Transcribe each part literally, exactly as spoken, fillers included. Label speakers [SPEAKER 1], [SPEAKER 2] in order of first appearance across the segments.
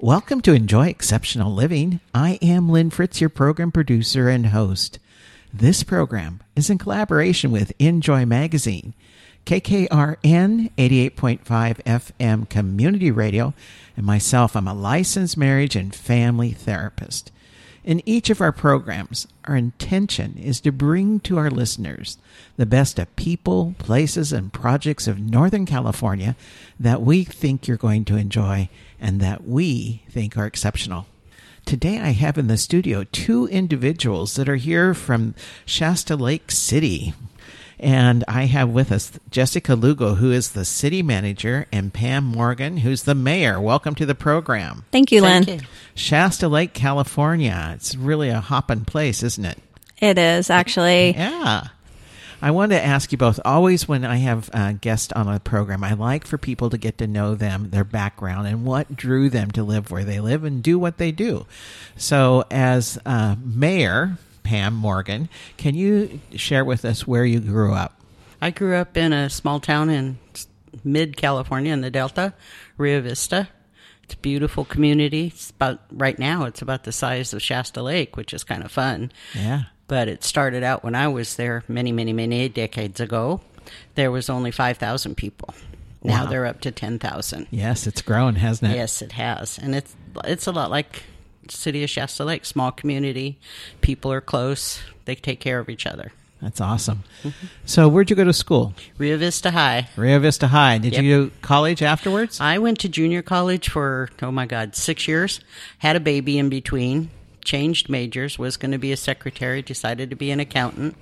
[SPEAKER 1] Welcome to Enjoy Exceptional Living. I am Lynn Fritz, your program producer and host. This program is in collaboration with Enjoy Magazine, K K R N eighty-eight point five F M Community Radio, and myself, I'm a licensed marriage and family therapist. In each of our programs, our intention is to bring to our listeners the best of people, places, and projects of Northern California that we think you're going to enjoy and that we think are exceptional. Today I have in the studio two individuals that are here from Shasta Lake City. And I have with us Jessica Lugo, who is the city manager, and Pam Morgan, who's the mayor. Welcome to the program.
[SPEAKER 2] Thank you, Lynn.
[SPEAKER 3] Thank you.
[SPEAKER 1] Shasta Lake, California. It's really a hopping place, isn't it?
[SPEAKER 2] It is, actually.
[SPEAKER 1] Yeah. I wanted to ask you both, always when I have a guest on a program, I like for people to get to know them, their background, and what drew them to live where they live and do what they do. So as uh, mayor, Pam Morgan, can you share with us where you grew up?
[SPEAKER 3] I grew up in a small town in mid-California in the Delta, Rio Vista. It's a beautiful community. It's about, right now, it's about the size of Shasta Lake, which is kind of fun.
[SPEAKER 1] Yeah.
[SPEAKER 3] But it started out when I was there many, many, many decades ago. There was only five thousand people. Now
[SPEAKER 1] Wow.
[SPEAKER 3] they're up to ten thousand.
[SPEAKER 1] Yes, it's grown, hasn't it?
[SPEAKER 3] Yes, it has. And it's it's a lot like city of Shasta Lake, small community. People are close. They take care of each other.
[SPEAKER 1] That's awesome. Mm-hmm. So where'd you go to school?
[SPEAKER 3] Rio Vista High.
[SPEAKER 1] Rio Vista High. Did
[SPEAKER 3] Yep.
[SPEAKER 1] you go to college afterwards?
[SPEAKER 3] I went to junior college for, oh my God, six years. Had a baby in between. Changed majors. Was going to be a secretary. Decided to be an accountant.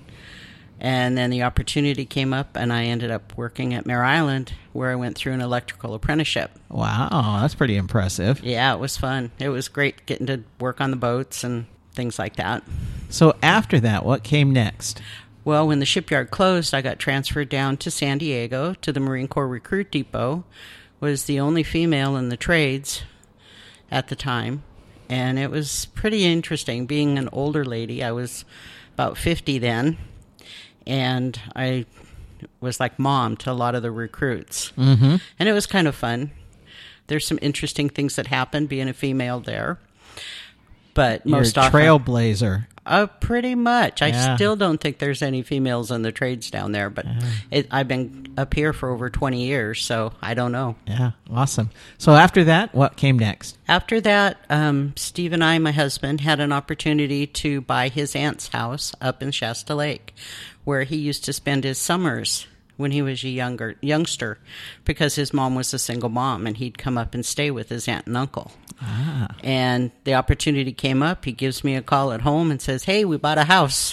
[SPEAKER 3] And then the opportunity came up, and I ended up working at Mare Island, where I went through an electrical apprenticeship.
[SPEAKER 1] Wow, that's pretty impressive.
[SPEAKER 3] Yeah, it was fun. It was great getting to work on the boats and things like that.
[SPEAKER 1] So after that, what came next?
[SPEAKER 3] Well, when the shipyard closed, I got transferred down to San Diego to the Marine Corps Recruit Depot. Was the only female in the trades at the time. And it was pretty interesting. Being an older lady, I was about fifty then. And I was like mom to a lot of the recruits.
[SPEAKER 1] Mm-hmm.
[SPEAKER 3] And it was kind of fun. There's some interesting things that happened being a female there. But most
[SPEAKER 1] You're a
[SPEAKER 3] often...
[SPEAKER 1] trailblazer.
[SPEAKER 3] Uh, pretty much. I
[SPEAKER 1] Yeah.
[SPEAKER 3] still don't think there's any females in the trades down there, but
[SPEAKER 1] Yeah.
[SPEAKER 3] it, I've been up here for over twenty years, so I don't know.
[SPEAKER 1] Yeah, awesome. So after that, what came next?
[SPEAKER 3] After that, um, Steve and I, my husband, had an opportunity to buy his aunt's house up in Shasta Lake, where he used to spend his summers when he was a younger youngster, because his mom was a single mom, and he'd come up and stay with his aunt and uncle.
[SPEAKER 1] Ah.
[SPEAKER 3] And the opportunity came up. He gives me a call at home and says, hey, we bought a house.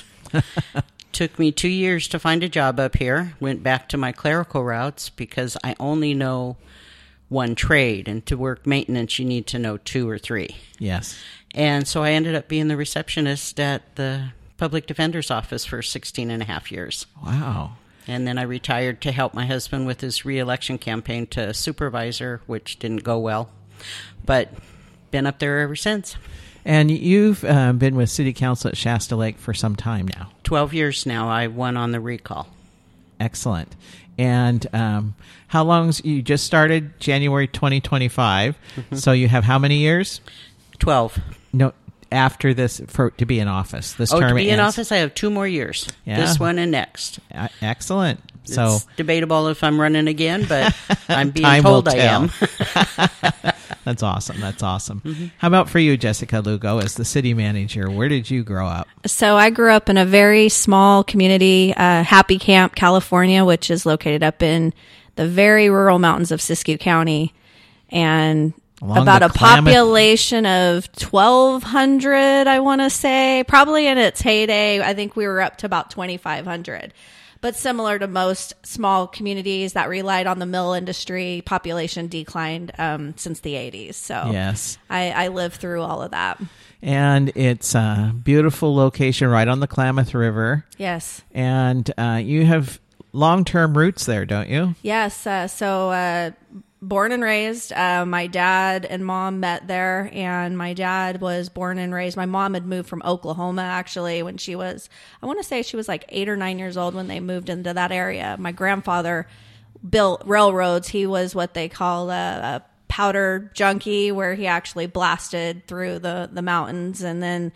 [SPEAKER 3] Took me two years to find a job up here. Went back to my clerical routes because I only know one trade. And to work maintenance, you need to know two or three.
[SPEAKER 1] Yes.
[SPEAKER 3] And so I ended up being the receptionist at the public defender's office for sixteen and a half years.
[SPEAKER 1] Wow.
[SPEAKER 3] And then I retired to help my husband with his re-election campaign to supervisor, which didn't go well. But been up there ever since.
[SPEAKER 1] And you've uh, been with City Council at Shasta Lake for some time now.
[SPEAKER 3] twelve years now. I won on the recall.
[SPEAKER 1] Excellent. And um, how long's you just started January twenty twenty-five? Mm-hmm. So you have how many years?
[SPEAKER 3] twelve.
[SPEAKER 1] No, after this for to be in office. This
[SPEAKER 3] oh,
[SPEAKER 1] term
[SPEAKER 3] to be in
[SPEAKER 1] ends.
[SPEAKER 3] office, I have two more years.
[SPEAKER 1] Yeah.
[SPEAKER 3] This one and next.
[SPEAKER 1] Uh, excellent. So
[SPEAKER 3] It's debatable if I'm running again, but I'm being
[SPEAKER 1] time
[SPEAKER 3] told
[SPEAKER 1] will
[SPEAKER 3] I
[SPEAKER 1] tell.
[SPEAKER 3] am.
[SPEAKER 1] That's awesome. That's awesome.
[SPEAKER 3] Mm-hmm.
[SPEAKER 1] How about for you, Jessica Lugo, as the city manager? Where did you grow up?
[SPEAKER 2] So I grew up in a very small community, uh, Happy Camp, California, which is located up in the very rural mountains of Siskiyou County. And
[SPEAKER 1] Along
[SPEAKER 2] about
[SPEAKER 1] the
[SPEAKER 2] a
[SPEAKER 1] Klamath-
[SPEAKER 2] population of twelve hundred, I want to say. Probably in its heyday, I think we were up to about twenty-five hundred. But similar to most small communities that relied on the mill industry, population declined um, since the eighties. So
[SPEAKER 1] Yes.
[SPEAKER 2] I, I lived through all of that.
[SPEAKER 1] And it's a beautiful location right on the Klamath River.
[SPEAKER 2] Yes.
[SPEAKER 1] And uh, you have long-term roots there, don't you?
[SPEAKER 2] Yes. Uh, so uh, born and raised, uh, my dad and mom met there, and my dad was born and raised. My mom had moved from Oklahoma, actually, when she was, I want to say she was like eight or nine years old when they moved into that area. My grandfather built railroads. He was what they call a, a powder junkie where he actually blasted through the, the mountains. And then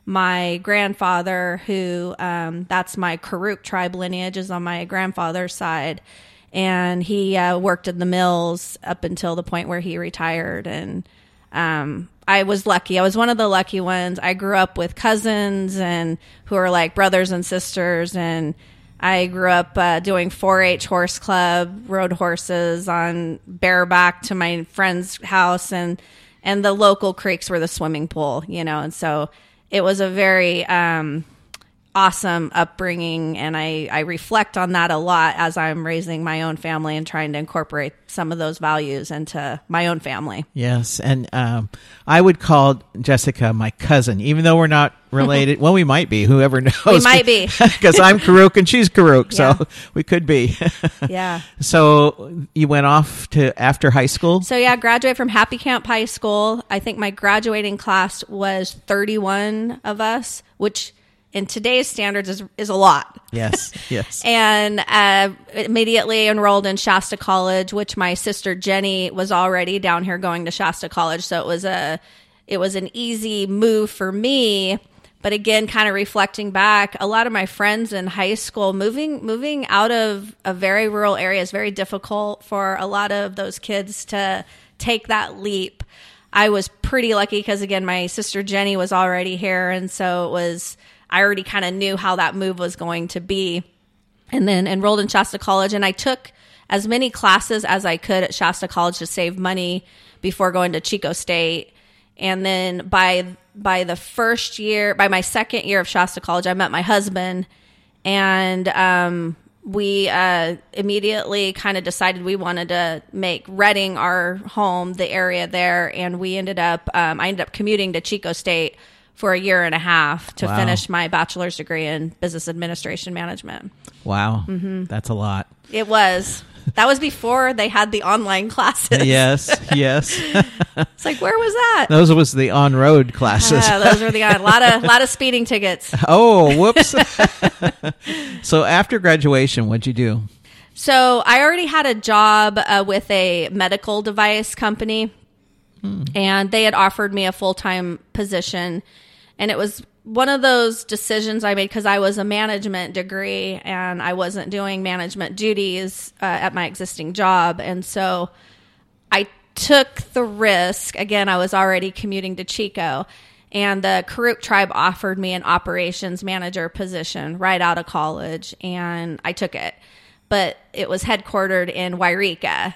[SPEAKER 2] my grandfather, who um, that's my Karuk tribe lineage, is on my grandfather's side. And he uh, worked in the mills up until the point where he retired. And um, I was lucky. I was one of the lucky ones. I grew up with cousins and who are like brothers and sisters. And I grew up uh, doing four H horse club, rode horses on bareback to my friend's house. And, and the local creeks were the swimming pool, you know. And so it was a very um, awesome upbringing, and I, I reflect on that a lot as I'm raising my own family and trying to incorporate some of those values into my own family.
[SPEAKER 1] Yes, and um, I would call Jessica my cousin, even though we're not related. Well, we might be. Whoever knows?
[SPEAKER 2] We might be.
[SPEAKER 1] Because I'm Karuk and she's Karuk,
[SPEAKER 2] Yeah.
[SPEAKER 1] so we could be.
[SPEAKER 2] Yeah.
[SPEAKER 1] So you went off to after high school?
[SPEAKER 2] So yeah, graduated from Happy Camp High School. I think my graduating class was thirty-one of us, which in today's standards is is a lot.
[SPEAKER 1] Yes, yes.
[SPEAKER 2] And uh, immediately enrolled in Shasta College, which my sister Jenny was already down here going to Shasta College. So it was a it was an easy move for me. But again, kind of reflecting back, a lot of my friends in high school moving moving out of a very rural area is very difficult for a lot of those kids to take that leap. I was pretty lucky because, again, my sister Jenny was already here. And so it was, I already kind of knew how that move was going to be. And then enrolled in Shasta College. And I took as many classes as I could at Shasta College to save money before going to Chico State. And then by by the first year, by my second year of Shasta College, I met my husband, and um, we uh, immediately kind of decided we wanted to make Redding our home, the area there, and we ended up, um, I ended up commuting to Chico State for a year and a half to
[SPEAKER 1] Wow.
[SPEAKER 2] finish my bachelor's degree in business administration management.
[SPEAKER 1] Wow, that's a lot.
[SPEAKER 2] It was. That was before they had the online classes.
[SPEAKER 1] Yes, yes.
[SPEAKER 2] It's like, where was that?
[SPEAKER 1] Those was the on-road classes.
[SPEAKER 2] Uh, those were the a lot of lot of speeding tickets.
[SPEAKER 1] Oh, whoops. So after graduation, what'd you do?
[SPEAKER 2] So I already had a job uh, with a medical device company, hmm. and they had offered me a full-time position. And it was one of those decisions I made because I was a management degree and I wasn't doing management duties uh, at my existing job. And so I took the risk. Again, I was already commuting to Chico, and the Karuk tribe offered me an operations manager position right out of college, and I took it. But it was headquartered in Wairika.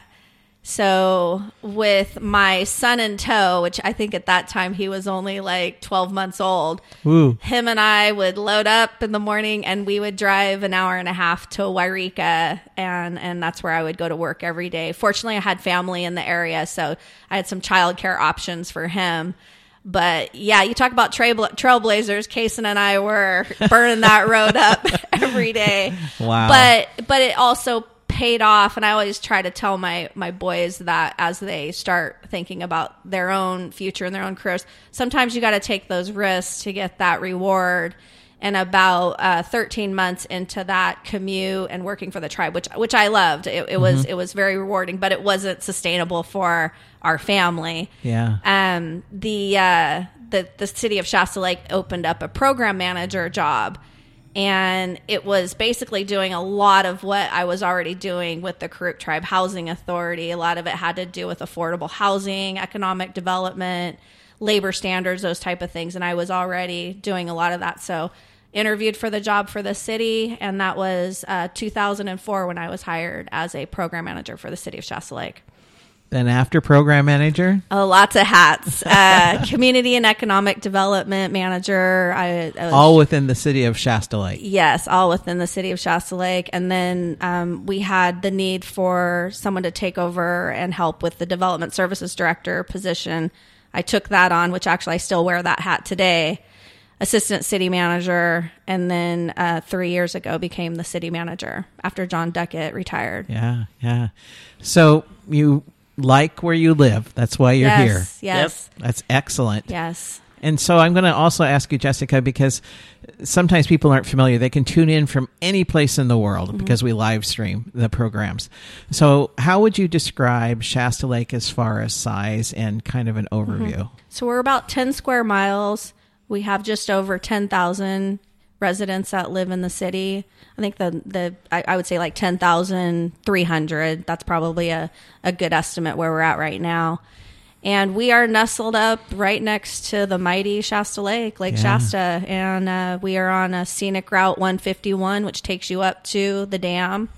[SPEAKER 2] So with my son in tow, which I think at that time he was only like twelve months old,
[SPEAKER 1] Ooh.
[SPEAKER 2] him and I would load up in the morning and we would drive an hour and a half to Wairika, and, and that's where I would go to work every day. Fortunately, I had family in the area, so I had some childcare options for him. But yeah, you talk about trail, trailblazers. Kason and I were burning that road up every day.
[SPEAKER 1] Wow.
[SPEAKER 2] But but it also paid off, and I always try to tell my my boys that as they start thinking about their own future and their own careers, sometimes you got to take those risks to get that reward. And about uh, thirteen months into that commute and working for the tribe, which which I loved, it, it mm-hmm. was it was very rewarding, but it wasn't sustainable for our family.
[SPEAKER 1] Yeah.
[SPEAKER 2] Um. The uh the the city of Shasta Lake opened up a program manager job. And it was basically doing a lot of what I was already doing with the Karuk Tribe Housing Authority. A lot of it had to do with affordable housing, economic development, labor standards, those type of things. And I was already doing a lot of that. So interviewed for the job for the city. And that was uh, two thousand four when I was hired as a program manager for the city of Shasta Lake.
[SPEAKER 1] Then after program manager?
[SPEAKER 2] Oh, lots of hats. Uh, community and economic development manager. I, I was,
[SPEAKER 1] all within the city of Shasta Lake.
[SPEAKER 2] Yes, all within the city of Shasta Lake. And then um, we had the need for someone to take over and help with the development services director position. I took that on, which actually I still wear that hat today. Assistant city manager, and then uh, three years ago became the city manager after John Duckett retired.
[SPEAKER 1] Yeah, yeah. So you like where you live. That's why you're
[SPEAKER 2] yes,
[SPEAKER 1] here.
[SPEAKER 2] Yes.
[SPEAKER 1] Yep. That's excellent.
[SPEAKER 2] Yes.
[SPEAKER 1] And so I'm going to also ask you, Jessica, because sometimes people aren't familiar. They can tune in from any place in the world mm-hmm. because we live stream the programs. So how would you describe Shasta Lake as far as size and kind of an overview?
[SPEAKER 2] Mm-hmm. So we're about ten square miles. We have just over ten thousand residents that live in the city. I think the, the I, I would say like ten thousand three hundred. That's probably a, a good estimate where we're at right now. And we are nestled up right next to the mighty Shasta Lake, Lake yeah. Shasta. And uh, we are on a scenic route one fifty-one, which takes you up to the dam.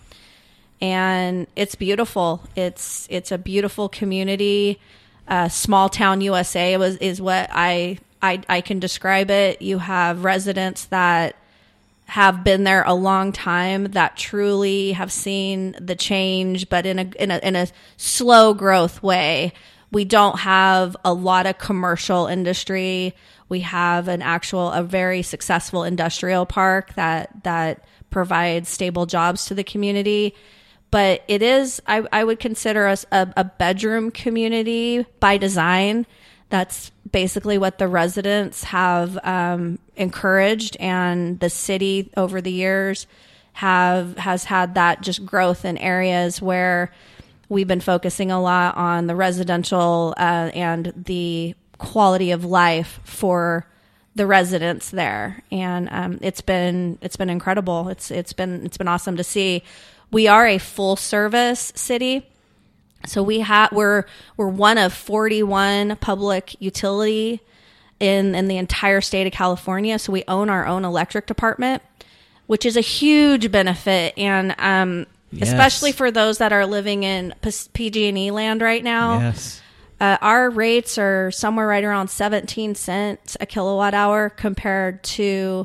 [SPEAKER 2] And it's beautiful. It's it's a beautiful community. Uh, small town U S A was is what I, I I can describe it. You have residents that have been there a long time that truly have seen the change, but in a in a in a slow growth way. We don't have a lot of commercial industry. We have an actual, a very successful industrial park that, that provides stable jobs to the community. But it is, I, I would consider us a, a bedroom community by design. That's basically what the residents have um, encouraged, and the city over the years have has had that just growth in areas where we've been focusing a lot on the residential uh, and the quality of life for the residents there, and um, it's been it's been incredible. It's it's been it's been awesome to see. We are a full service city, so we have we're we're one of forty-one public utility in in the entire state of California. So we own our own electric department, which is a huge benefit, and um. Yes. Especially for those that are living in P G and E land right now.
[SPEAKER 1] Yes.
[SPEAKER 2] Uh, our rates are somewhere right around seventeen cents a kilowatt hour compared to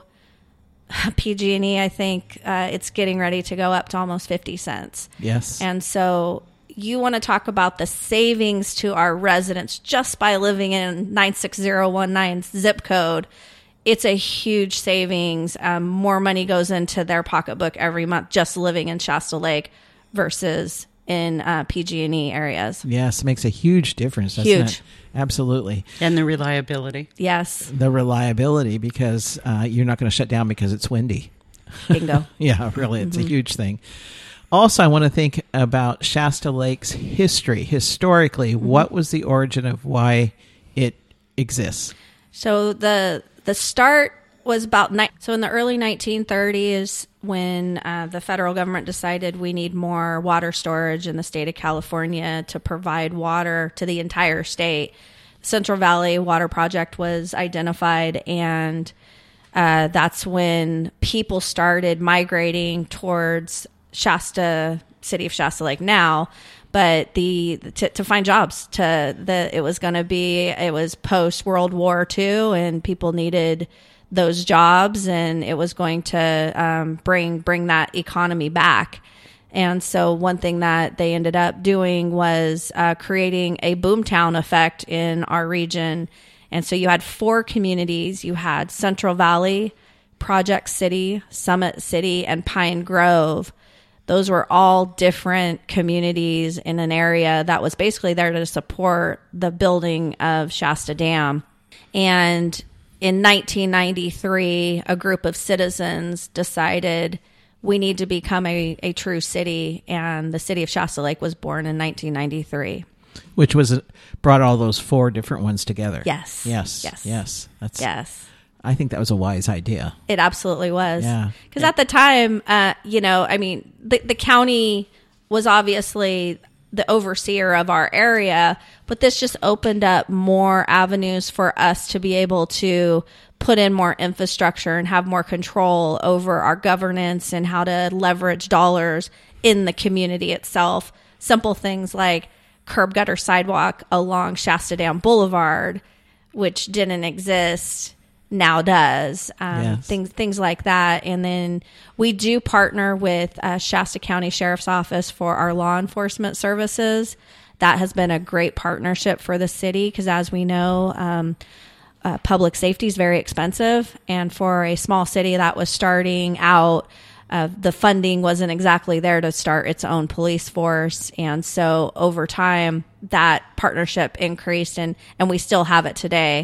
[SPEAKER 2] P G and E. I think uh, it's getting ready to go up to almost fifty cents.
[SPEAKER 1] Yes.
[SPEAKER 2] And so you want to talk about the savings to our residents just by living in nine six zero one nine zip code. It's a huge savings. Um, more money goes into their pocketbook every month just living in Shasta Lake versus in uh, P G and E areas.
[SPEAKER 1] Yes, it makes a huge difference. Doesn't
[SPEAKER 2] huge.
[SPEAKER 1] It? Absolutely.
[SPEAKER 3] And the reliability.
[SPEAKER 2] Yes.
[SPEAKER 1] The reliability, because uh, you're not going to shut down because it's windy.
[SPEAKER 2] Bingo.
[SPEAKER 1] Yeah, really. It's
[SPEAKER 2] mm-hmm.
[SPEAKER 1] a huge thing. Also, I want to think about Shasta Lake's history. Historically, mm-hmm. what was the origin of why it exists?
[SPEAKER 2] So the... The start was about, ni- so in the early nineteen thirties, when uh, the federal government decided we need more water storage in the state of California to provide water to the entire state, Central Valley Water Project was identified, and uh, that's when people started migrating towards Shasta, city of Shasta Lake now. But the to, to find jobs, to the it was going to be it was post World War Two, and people needed those jobs, and it was going to um, bring bring that economy back. And so one thing that they ended up doing was uh, creating a boomtown effect in our region. And so you had four communities. You had Central Valley, Project City, Summit City, and Pine Grove. Those were all different communities in an area that was basically there to support the building of Shasta Dam. And in nineteen ninety-three, a group of citizens decided we need to become a, a true city, and the city of Shasta Lake was born in nineteen ninety-three.
[SPEAKER 1] Which was brought all those four different ones together.
[SPEAKER 2] Yes.
[SPEAKER 1] Yes.
[SPEAKER 2] Yes.
[SPEAKER 1] Yes. That's,
[SPEAKER 2] yes.
[SPEAKER 1] I think that was a wise idea.
[SPEAKER 2] It absolutely was.
[SPEAKER 1] Yeah.
[SPEAKER 2] Because at the time, uh, you know, I mean, the, the county was obviously the overseer of our area, but this just opened up more avenues for us to be able to put in more infrastructure and have more control over our governance and how to leverage dollars in the community itself. Simple things like curb gutter sidewalk along Shasta Dam Boulevard, which didn't exist, now does. Um,
[SPEAKER 1] yes.
[SPEAKER 2] Things things like that. And then we do partner with uh, Shasta County Sheriff's Office for our law enforcement services. That has been a great partnership for the city because, as we know, um, uh, public safety is very expensive. And for a small city that was starting out, uh, the funding wasn't exactly there to start its own police force. And so over time, that partnership increased, and, and we still have it today.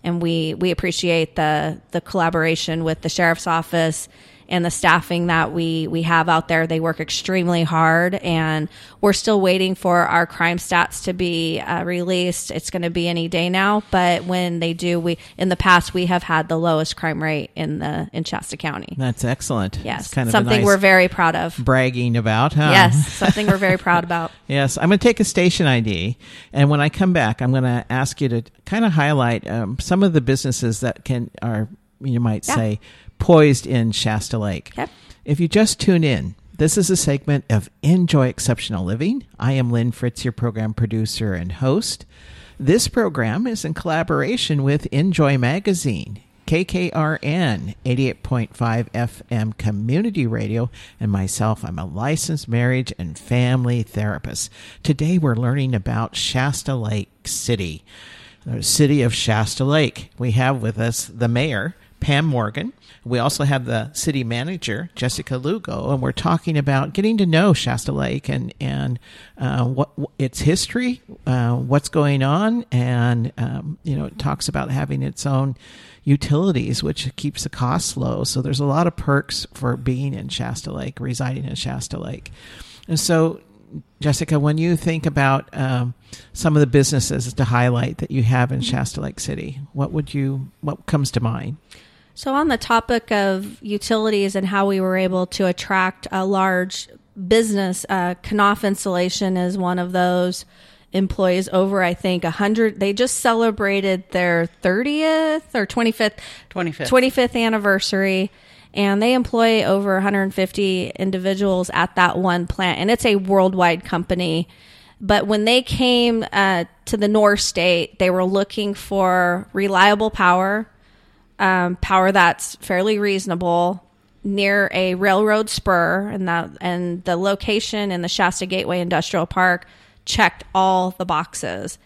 [SPEAKER 2] and we we appreciate the the collaboration with the sheriff's office and the staffing that we, we have out there. They work extremely hard, and we're still waiting for our crime stats to be uh, released. It's going to be any day now, but when they do, we in the past we have had the lowest crime rate in the in Shasta County.
[SPEAKER 1] That's excellent.
[SPEAKER 2] Yes,
[SPEAKER 1] it's kind of
[SPEAKER 2] something
[SPEAKER 1] a nice
[SPEAKER 2] we're very proud of.
[SPEAKER 1] Bragging about, huh?
[SPEAKER 2] Yes, something we're very proud about.
[SPEAKER 1] Yes, I'm going to take a station I D, and when I come back, I'm going to ask you to kind of highlight um, some of the businesses that can are, you might
[SPEAKER 2] Yeah.
[SPEAKER 1] say, poised in Shasta Lake.
[SPEAKER 2] Yep.
[SPEAKER 1] If you just tune in, this is a segment of Enjoy Exceptional Living. I am Lynn Fritz, your program producer and host. This program is in collaboration with Enjoy Magazine, K K R N eighty-eight point five F M Community Radio, and myself, I'm a licensed marriage and family therapist. Today we're learning about Shasta Lake City, the city of Shasta Lake. We have with us the mayor, Pam Morgan. We also have the city manager, Jessica Lugo, and we're talking about getting to know Shasta Lake and and uh, what its history, uh, what's going on, and um, you know, it talks about having its own utilities, which keeps the costs low. So there's a lot of perks for being in Shasta Lake, residing in Shasta Lake. And so, Jessica, when you think about um, some of the businesses to highlight that you have in Shasta Lake City, what would you what comes to mind?
[SPEAKER 2] So on the topic of utilities and how we were able to attract a large business, uh, Knauf Insulation is one of those. Employees over, I think, one hundred. They just celebrated their thirtieth or twenty-fifth,
[SPEAKER 3] twenty-fifth.
[SPEAKER 2] twenty-fifth anniversary, and they employ over one hundred fifty individuals at that one plant, and it's a worldwide company. But when they came uh, to the North State, they were looking for reliable power, um, power that's fairly reasonable, near a railroad spur, and that and the location in the Shasta Gateway Industrial Park checked all the boxes.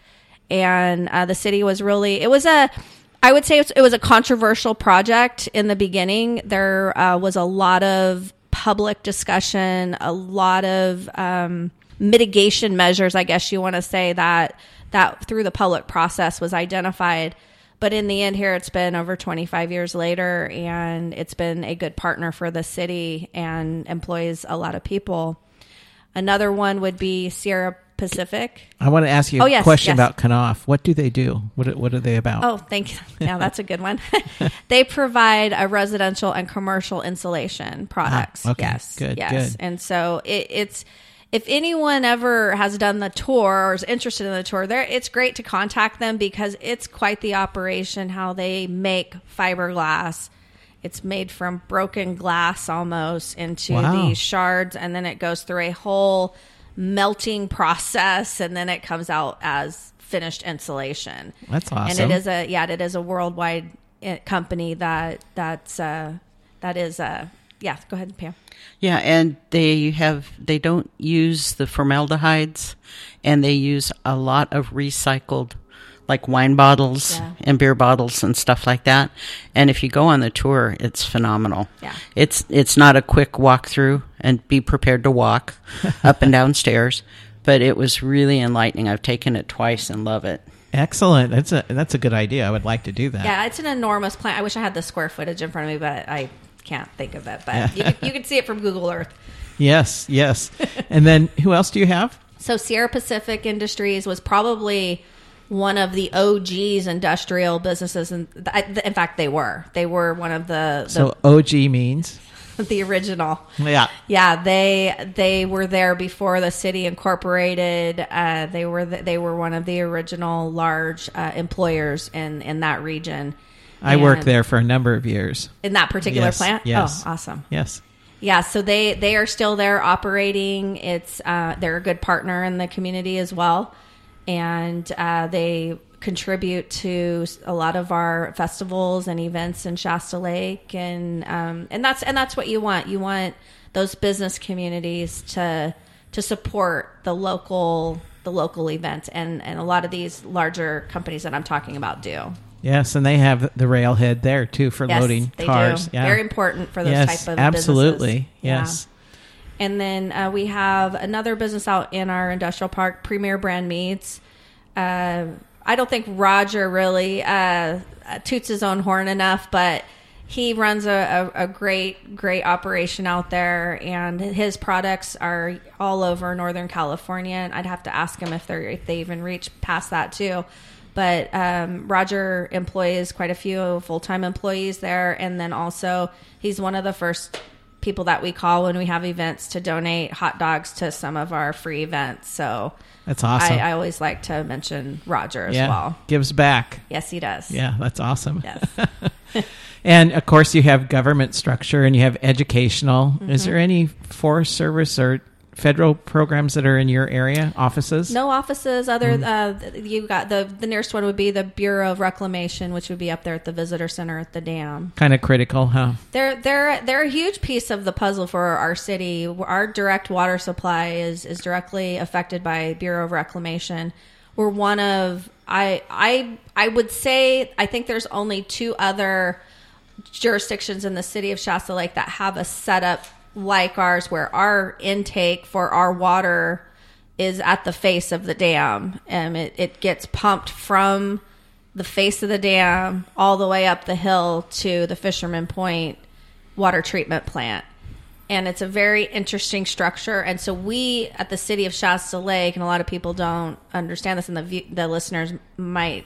[SPEAKER 2] And uh, the city was really, it was a, I would say it was, it was a controversial project in the beginning. There uh, was a lot of public discussion, a lot of um, mitigation measures, I guess you want to say, that that through the public process was identified. But in the end here, it's been over twenty-five years later, and it's been a good partner for the city and employs a lot of people. Another one would be Sierra Pacific.
[SPEAKER 1] I want to ask you
[SPEAKER 2] Oh,
[SPEAKER 1] a
[SPEAKER 2] yes,
[SPEAKER 1] question
[SPEAKER 2] yes.
[SPEAKER 1] about Knauf. What do they do? What What are they about?
[SPEAKER 2] Oh, thank you. Yeah, that's a good one. They provide a residential and commercial insulation products.
[SPEAKER 1] Ah, okay.
[SPEAKER 2] Yes.
[SPEAKER 1] Good,
[SPEAKER 2] Yes.
[SPEAKER 1] good.
[SPEAKER 2] And so it, it's, if anyone ever has done the tour or is interested in the tour, there it's great to contact them because it's quite the operation how they make fiberglass. It's made from broken glass almost into
[SPEAKER 1] Wow.
[SPEAKER 2] these shards, and then it goes through a whole melting process, and then it comes out as finished insulation.
[SPEAKER 1] That's awesome.
[SPEAKER 2] And it is a yeah, it is a worldwide uh, company that that's uh, that is uh, yeah. Go ahead, Pam.
[SPEAKER 3] Yeah, and they have they don't use the formaldehydes, and they use a lot of recycled, like wine bottles
[SPEAKER 2] Yeah.
[SPEAKER 3] and beer bottles and stuff like that. And if you go on the tour, it's phenomenal.
[SPEAKER 2] Yeah.
[SPEAKER 3] It's it's not a quick walkthrough, and be prepared to walk up and down stairs, but it was really enlightening. I've taken it twice and love it.
[SPEAKER 1] Excellent. That's a that's a good idea. I would like to do that.
[SPEAKER 2] Yeah, it's an enormous plant. I wish I had the square footage in front of me, but I can't think of it. But
[SPEAKER 1] Yeah.
[SPEAKER 2] you, can, you can see it from Google Earth.
[SPEAKER 1] Yes, yes. And then who else do you have?
[SPEAKER 2] So Sierra Pacific Industries was probably one of the O Gs industrial businesses, and in fact, they were. They were one of the the,
[SPEAKER 1] So O G means?
[SPEAKER 2] the original.
[SPEAKER 1] Yeah.
[SPEAKER 2] Yeah, they they were there before the city incorporated. Uh, they were the, they were one of the original large uh, employers in in that region.
[SPEAKER 1] I
[SPEAKER 2] And
[SPEAKER 1] worked there for a number of years.
[SPEAKER 2] in that particular
[SPEAKER 1] Yes,
[SPEAKER 2] plant.
[SPEAKER 1] yes.
[SPEAKER 2] Oh, awesome.
[SPEAKER 1] Yes.
[SPEAKER 2] Yeah, so they they are still there operating. It's uh, they're a good partner in the community as well, and uh, they contribute to a lot of our festivals and events in Shasta Lake, and um, and that's and that's what you want. You want those business communities to to support the local the local events, and and a lot of these larger companies that I'm talking about do.
[SPEAKER 1] Yes, and they have the railhead there too for
[SPEAKER 2] Yes,
[SPEAKER 1] loading
[SPEAKER 2] they
[SPEAKER 1] cars.
[SPEAKER 2] do.
[SPEAKER 1] Yeah.
[SPEAKER 2] Very important for those
[SPEAKER 1] yes,
[SPEAKER 2] type of
[SPEAKER 1] absolutely.
[SPEAKER 2] businesses. Yeah.
[SPEAKER 1] Yes.
[SPEAKER 2] And then uh, we have another business out in our industrial park, Premier Brand Meats. Uh, I don't think Roger really uh, toots his own horn enough, but he runs a, a, a great, great operation out there, and his products are all over Northern California. And I'd have to ask him if they if they even reach past that too. But um, Roger employs quite a few full-time employees there, and then also he's one of the first people that we call when we have events to donate hot dogs to some of our free events. So
[SPEAKER 1] that's awesome.
[SPEAKER 2] I, I always like to mention Roger as
[SPEAKER 1] yeah,
[SPEAKER 2] well.
[SPEAKER 1] Gives back.
[SPEAKER 2] Yes, he does.
[SPEAKER 1] Yeah, that's awesome.
[SPEAKER 2] Yes.
[SPEAKER 1] And of course, you have government structure and you have educational. Mm-hmm. Is there any Forest Service or federal programs that are in your area, offices?
[SPEAKER 2] No offices. Other
[SPEAKER 1] Mm.
[SPEAKER 2] uh, you got the the nearest one would be the Bureau of Reclamation, which would be up there at the visitor center at the dam.
[SPEAKER 1] Kind of critical, huh?
[SPEAKER 2] They're they're they're a huge piece of the puzzle for our city. Our direct water supply is is directly affected by Bureau of Reclamation. We're one of I I I would say I think there's only two other jurisdictions in the city of Shasta Lake that have a setup like ours, where our intake for our water is at the face of the dam, and it, it gets pumped from the face of the dam all the way up the hill to the Fisherman Point water treatment plant. And it's a very interesting structure. And so we at the city of Shasta Lake, and a lot of people don't understand this, and the view, the listeners might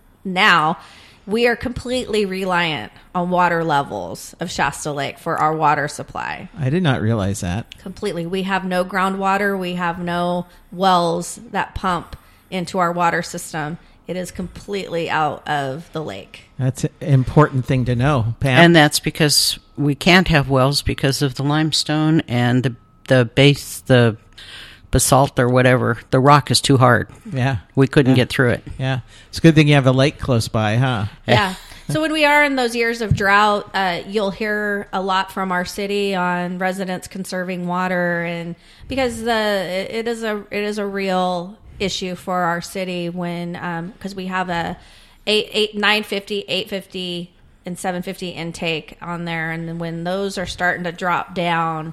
[SPEAKER 2] now, we are completely reliant on water levels of Shasta Lake for our water supply.
[SPEAKER 1] I did not realize that.
[SPEAKER 2] Completely. We have no groundwater. We have no wells that pump into our water system. It is completely out of the lake.
[SPEAKER 1] That's an important thing to know, Pam.
[SPEAKER 3] And that's because we can't have wells because of the limestone and the the base, the basalt or whatever. The rock is too hard.
[SPEAKER 1] Yeah.
[SPEAKER 3] We couldn't
[SPEAKER 1] yeah.
[SPEAKER 3] get through it.
[SPEAKER 1] Yeah. It's a good thing you have a lake close by, huh?
[SPEAKER 2] Yeah. So when we are in those years of drought, uh, you'll hear a lot from our city on residents conserving water, and because the it is a it is a real issue for our city when because um, we have a eight eight nine fifty, eight fifty, and seven fifty intake on there, and when those are starting to drop down,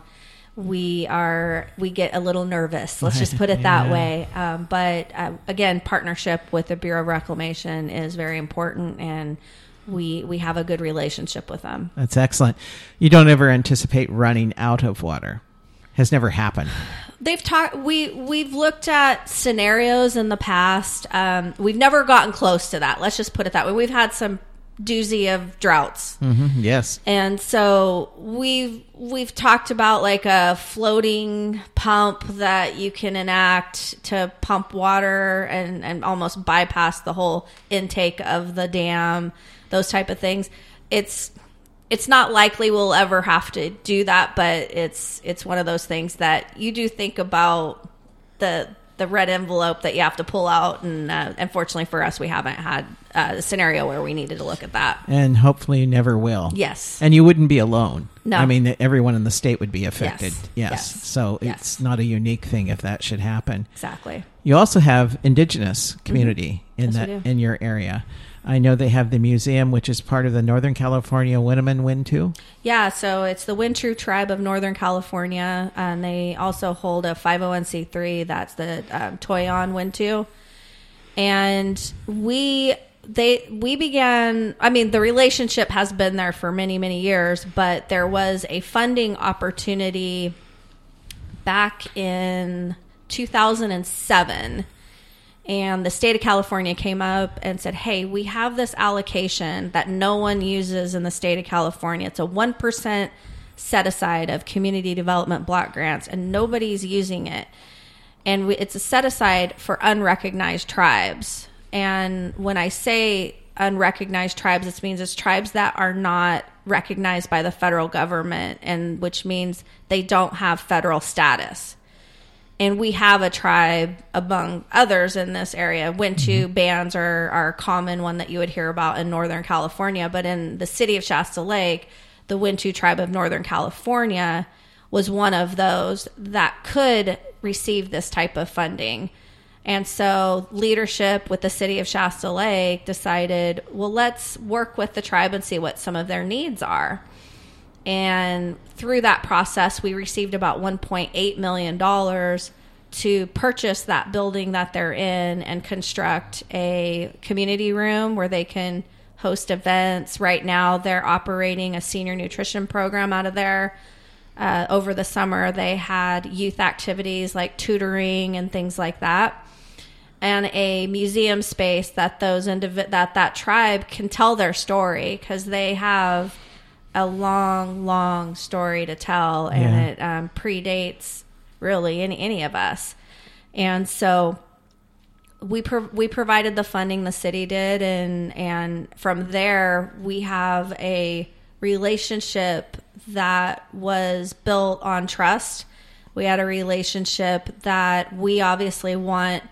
[SPEAKER 2] we are we get a little nervous. Let's just put it
[SPEAKER 1] yeah.
[SPEAKER 2] that way. Um, but uh, again, partnership with the Bureau of Reclamation is very important, and we we have a good relationship with them.
[SPEAKER 1] That's excellent. You don't ever anticipate running out of water. Has never happened.
[SPEAKER 2] They've talked. We we've looked at scenarios in the past. Um, we've never gotten close to that. Let's just put it that way. We've had some doozy of droughts.
[SPEAKER 1] Mm-hmm. Yes.
[SPEAKER 2] And so we've we've talked about like a floating pump that you can enact to pump water and, and almost bypass the whole intake of the dam, those type of things. It's it's not likely we'll ever have to do that, but it's it's one of those things that you do think about the the red envelope that you have to pull out, and uh, unfortunately for us, we haven't had uh, a scenario where we needed to look at that.
[SPEAKER 1] And hopefully you never will.
[SPEAKER 2] Yes.
[SPEAKER 1] And you wouldn't be alone.
[SPEAKER 2] No.
[SPEAKER 1] I mean, everyone in the state would be affected.
[SPEAKER 2] Yes.
[SPEAKER 1] Yes.
[SPEAKER 2] Yes.
[SPEAKER 1] So
[SPEAKER 2] Yes.
[SPEAKER 1] it's not a unique thing if that should happen.
[SPEAKER 2] Exactly.
[SPEAKER 1] You also have indigenous community
[SPEAKER 2] Mm-hmm.
[SPEAKER 1] in
[SPEAKER 2] Yes,
[SPEAKER 1] that
[SPEAKER 2] we do.
[SPEAKER 1] in your area. I know they have the museum, which is part of the Northern California Winneman Wintu.
[SPEAKER 2] Yeah, so it's the Wintu tribe of Northern California, and they also hold a five oh one c three. That's the um, Toyon Wintu, and we they we began. I mean, the relationship has been there for many many years, but there was a funding opportunity back in two thousand seven. And the state of California came up and said, hey, we have this allocation that no one uses in the state of California. It's a one percent set aside of community development block grants, and nobody's using it. And we, it's a set aside for unrecognized tribes. And when I say unrecognized tribes, it means it's tribes that are not recognized by the federal government, and which means they don't have federal status. And we have a tribe among others in this area. Wintu mm-hmm. bands are, are a common one that you would hear about in Northern California. But in the city of Shasta Lake, the Wintu tribe of Northern California was one of those that could receive this type of funding. And so leadership with the city of Shasta Lake decided, well, let's work with the tribe and see what some of their needs are. And through that process, we received about one point eight million dollars to purchase that building that they're in and construct a community room where they can host events. Right now, they're operating a senior nutrition program out of there. Uh, over the summer, they had youth activities like tutoring and things like that, and a museum space that those indiv- that that tribe can tell their story, because they have a long, long story to tell, and
[SPEAKER 1] Yeah.
[SPEAKER 2] it um, predates really any any of us. And so we pro- we provided the funding, the city did, and and from there we have a relationship that was built on trust. We had a relationship that we obviously want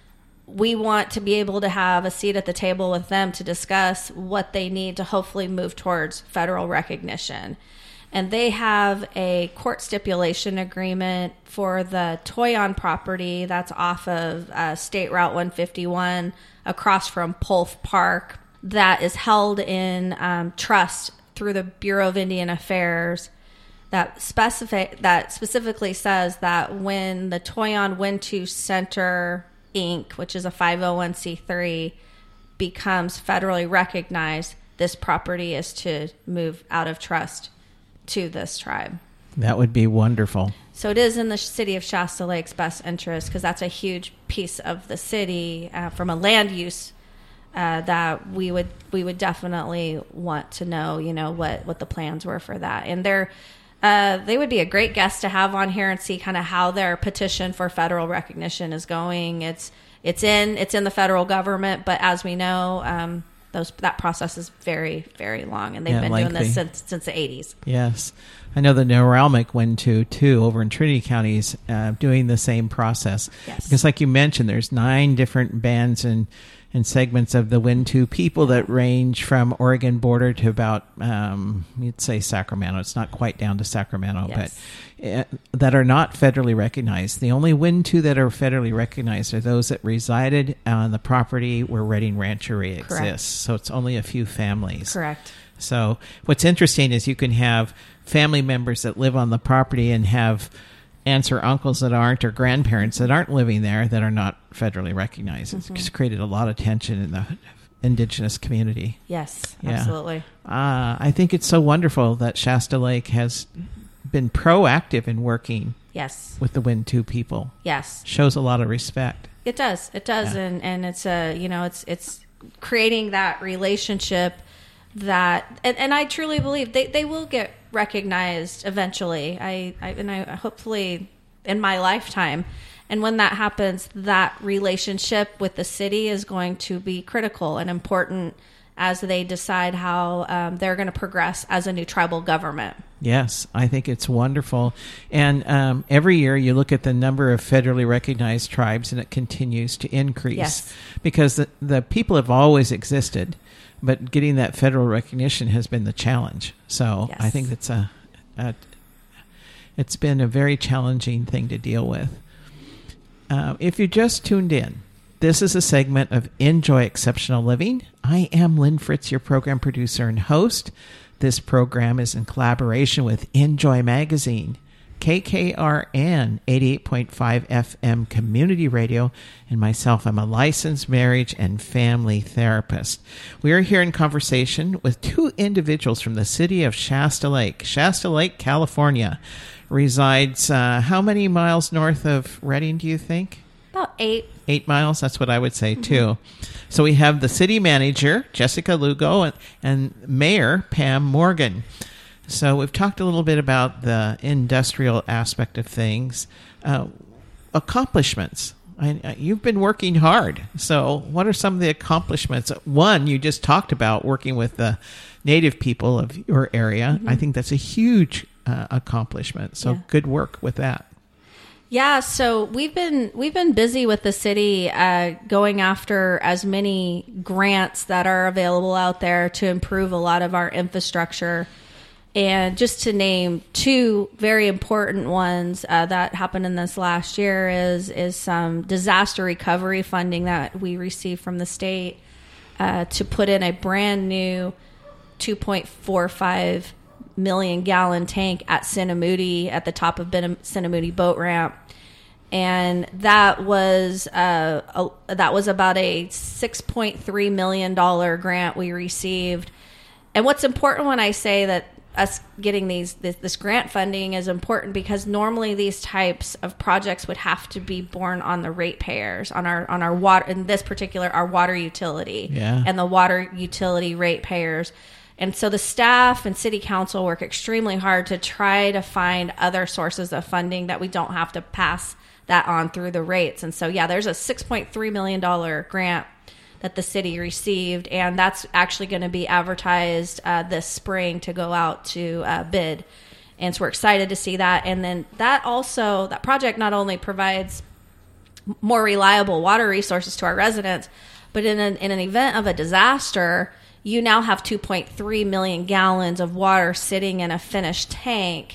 [SPEAKER 2] we want to be able to have a seat at the table with them to discuss what they need to hopefully move towards federal recognition. And they have a court stipulation agreement for the Toyon property that's off of uh, State Route one fifty-one across from Polf Park, that is held in um, trust through the Bureau of Indian Affairs, that specific that specifically says that when the Toyon Wintu Center Incorporated, which is a five oh one c three, becomes federally recognized, this property is to move out of trust to this tribe.
[SPEAKER 1] That would be wonderful.
[SPEAKER 2] So it is in the city of Shasta Lake's best interest, because that's a huge piece of the city uh, from a land use uh, that we would we would definitely want to know, you know, what, what the plans were for that. And they're uh, they would be a great guest to have on here and see kind of how their petition for federal recognition is going. It's it's in it's in the federal government, but as we know, um, those that process is very, very long, and they've
[SPEAKER 1] Yeah,
[SPEAKER 2] been
[SPEAKER 1] lengthy.
[SPEAKER 2] doing this since since the eighties.
[SPEAKER 1] Yes. I know the Norilmic went to, too, over in Trinity counties, uh, doing the same process.
[SPEAKER 2] Yes.
[SPEAKER 1] Because like you mentioned, there's nine different bands and, and segments of the Wintu people that range from Oregon border to about, um, you'd say Sacramento. It's not quite down to Sacramento,
[SPEAKER 2] Yes.
[SPEAKER 1] but uh, that are not federally recognized. The only Wintu that are federally recognized are those that resided on the property where Redding Rancheria exists.
[SPEAKER 2] Correct.
[SPEAKER 1] So it's only a few families.
[SPEAKER 2] Correct.
[SPEAKER 1] So what's interesting is you can have family members that live on the property and have aunts or uncles that aren't, or grandparents that aren't living there that are not federally recognized.
[SPEAKER 2] Mm-hmm.
[SPEAKER 1] It's created a lot of tension in the indigenous community.
[SPEAKER 2] Yes,
[SPEAKER 1] Yeah.
[SPEAKER 2] absolutely.
[SPEAKER 1] Uh, I think it's so wonderful that Shasta Lake has been proactive in working
[SPEAKER 2] Yes.
[SPEAKER 1] with the Wintu people.
[SPEAKER 2] Yes.
[SPEAKER 1] Shows a lot of respect.
[SPEAKER 2] It does. It does.
[SPEAKER 1] Yeah.
[SPEAKER 2] And, and it's a, you know, it's, it's creating that relationship that, and, and I truly believe they, they will get recognized eventually. I, I, and I hopefully in my lifetime. And when that happens, that relationship with the city is going to be critical and important as they decide how um, they're going to progress as a new tribal government.
[SPEAKER 1] Yes, I think it's wonderful. And um, every year you look at the number of federally recognized tribes, and it continues to increase.
[SPEAKER 2] Yes.
[SPEAKER 1] Because the, the people have always existed, but getting that federal recognition has been the challenge. So
[SPEAKER 2] Yes.
[SPEAKER 1] I think that's a, a, it's been a very challenging thing to deal with. Uh, if you just tuned in, this is a segment of Enjoy Exceptional Living. I am Lynn Fritz, your program producer and host. This program is in collaboration with Enjoy Magazine, K K R N eighty-eight point five F M Community Radio, and myself, I'm a licensed marriage and family therapist. We are here in conversation with two individuals from the city of Shasta Lake. Shasta Lake, California, resides uh, how many miles north of Redding, do you think?
[SPEAKER 2] About eight.
[SPEAKER 1] Eight miles, that's what I would say, too. So we have the city manager, Jessica Lugo, and, and mayor, Pam Morgan. So we've talked a little bit about the industrial aspect of things. Uh, accomplishments. I, I, you've been working hard. So what are some of the accomplishments? One, you just talked about working with the native people of your area.
[SPEAKER 2] Mm-hmm.
[SPEAKER 1] I think that's a huge uh, accomplishment. So
[SPEAKER 2] Yeah.
[SPEAKER 1] good work with that.
[SPEAKER 2] Yeah, so we've been we've been busy with the city uh, going after as many grants that are available out there to improve a lot of our infrastructure. And just to name two very important ones uh, that happened in this last year is is some disaster recovery funding that we received from the state uh, to put in a brand new two point four five million gallon tank at Sinamudi, at the top of Ben- Sinamudi boat ramp. and that was uh, a, that was about a six point three million dollars grant we received. And what's important when I say that us getting these this, this grant funding is important, because normally these types of projects would have to be borne on the ratepayers, on our on our water, in this particular our water utility,
[SPEAKER 1] yeah.
[SPEAKER 2] and the water utility ratepayers. And so the staff and city council work extremely hard to try to find other sources of funding that we don't have to pass that on through the rates. And so, yeah, there's a six point three million dollars grant that the city received, and that's actually going to be advertised uh, this spring to go out to uh, bid. And so we're excited to see that. And then that also, that project not only provides more reliable water resources to our residents, but in an, in an event of a disaster, you now have two point three million gallons of water sitting in a finished tank